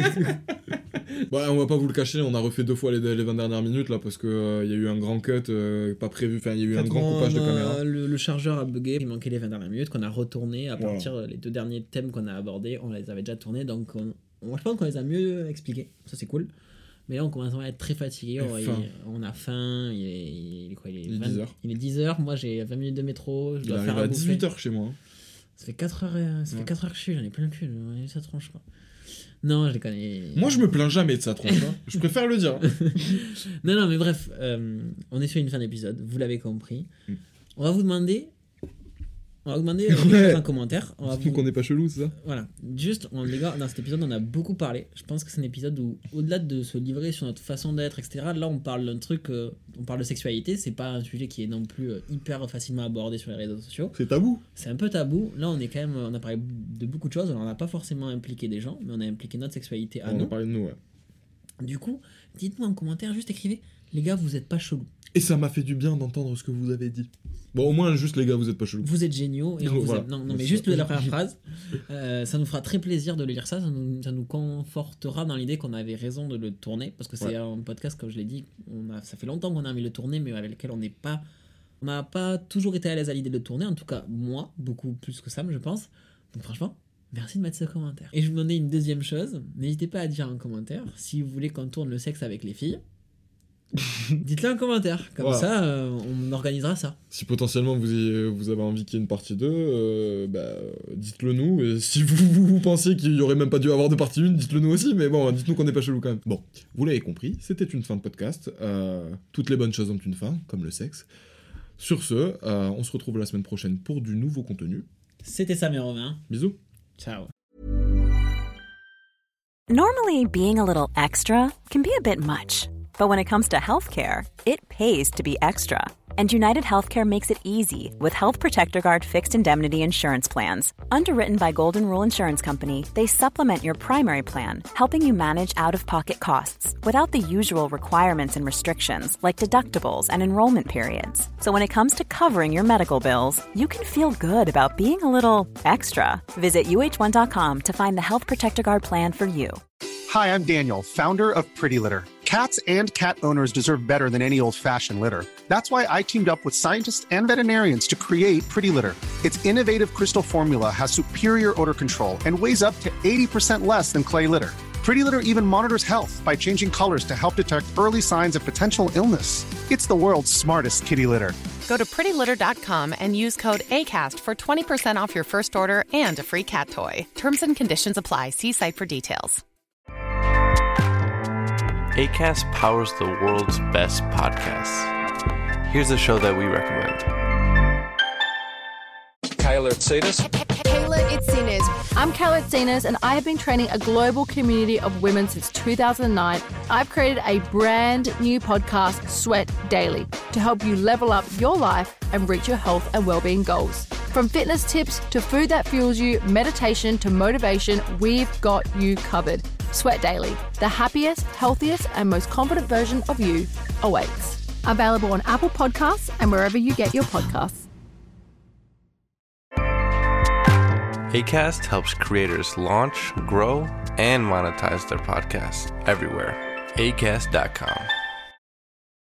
Bon, on va pas vous le cacher, on a refait deux fois les, les vingt dernières minutes là parce que euh, il y a eu un grand cut euh, pas prévu, enfin il y a eu En un fait, grand on coupage de a- caméra. Le, le chargeur a bugué, il manquait les vingt dernières minutes qu'on a retourné à Voilà. partir euh, les deux derniers thèmes qu'on a abordés, on les avait déjà tournés, donc on, on- je pense qu'on les a mieux expliqués, ça c'est cool. Mais là on commence à être très fatigué, Et on, faim. il- on a faim, il est, il est quoi, il est, Il est vingt dix heures. Il est dix heures, moi j'ai vingt minutes de métro, je Il dois arrive faire à à bouffer. dix-huit heures chez moi. hein. Ça fait quatre heures, euh, ça Ouais. fait quatre heures que je suis, j'en ai plein le cul, j'en ai sa tronche quoi. Non, je les connais. Moi je me plains jamais de sa tronche, hein. Je préfère le dire. Non, non, mais bref, euh, on est sur une fin d'épisode, vous l'avez compris. Mm. On va vous demander. On va vous demander euh, Ouais. quelque chose en commentaire. On va Surtout vous- qu'on n'est pas chelou, c'est ça? Voilà, juste, on, les gars, dans cet épisode, on a beaucoup parlé. Je pense que c'est un épisode où, au-delà de se livrer sur notre façon d'être, et cetera, là, on parle d'un truc, euh, on parle de sexualité. C'est pas un sujet qui est non plus euh, hyper facilement abordé sur les réseaux sociaux. C'est tabou. C'est un peu tabou. Là, on est quand même, on a parlé de beaucoup de choses. On n'a pas forcément impliqué des gens, mais on a impliqué notre sexualité à On nous. a parlé de nous, ouais. Du coup, dites-moi en commentaire, juste écrivez, les gars, vous êtes pas chelous. Et ça m'a fait du bien d'entendre ce que vous avez dit. Bon, au moins, juste les gars, vous êtes pas chelou. Vous êtes géniaux et on Oh, vous voilà. aime. Non, non, mais C'est juste ça. la première phrase. Euh, ça nous fera très plaisir de lire ça. Ça nous, ça nous confortera dans l'idée qu'on avait raison de le tourner. Parce que c'est Ouais. un podcast, comme je l'ai dit, on a, ça fait longtemps qu'on a envie de le tourner, mais avec lequel on n'est pas. On n'a pas toujours été à l'aise à l'idée de le tourner. En tout cas, moi, beaucoup plus que Sam, je pense. Donc, franchement. Merci de mettre ce commentaire. Et je vous demandais une deuxième chose. N'hésitez pas à dire en commentaire si vous voulez qu'on tourne le sexe avec les filles Dites-le en commentaire, comme Voilà. ça euh, on organisera ça. Si potentiellement vous, y- vous avez envie qu'il y ait une partie deux, euh, bah, dites-le nous. Et si vous, vous, vous pensiez qu'il y aurait même pas dû avoir de partie un, dites-le nous aussi. Mais bon, dites-nous qu'on n'est pas chelou quand même. Bon, vous l'avez compris, c'était une fin de podcast. Euh, toutes les bonnes choses ont une fin, comme le sexe. Sur ce, euh, on se retrouve la semaine prochaine pour du nouveau contenu. C'était ça mes Romains. Bisous. Ciao. Normally, being a little extra can be a bit much, but when it comes to healthcare, it pays to be extra. And United Healthcare makes it easy with Health Protector Guard fixed indemnity insurance plans. Underwritten by Golden Rule Insurance Company, they supplement your primary plan, helping you manage out-of-pocket costs without the usual requirements and restrictions like deductibles and enrollment periods. So when it comes to covering your medical bills, you can feel good about being a little extra. Visit U H one dot com to find the Health Protector Guard plan for you. Hi, I'm Daniel, founder of Pretty Litter. Cats and cat owners deserve better than any old-fashioned litter. That's why I teamed up with scientists and veterinarians to create Pretty Litter. Its innovative crystal formula has superior odor control and weighs up to eighty percent less than clay litter. Pretty Litter even monitors health by changing colors to help detect early signs of potential illness. It's the world's smartest kitty litter. Go to pretty litter dot com and use code ACAST for twenty percent off your first order and a free cat toy. Terms and conditions apply. See site for details. Acast powers the world's best podcasts. Here's a show that we recommend. Kayla Itsinas. Kayla Itsinas. I'm Kayla Itsinas, and I have been training a global community of women since two thousand nine. I've created a brand new podcast, Sweat Daily, to help you level up your life and reach your health and well-being goals. From fitness tips to food that fuels you, meditation to motivation, we've got you covered. Sweat Daily, the happiest, healthiest, and most confident version of you awaits. Available on Apple Podcasts and wherever you get your podcasts. Acast helps creators launch, grow, and monetize their podcasts everywhere. acast dot com.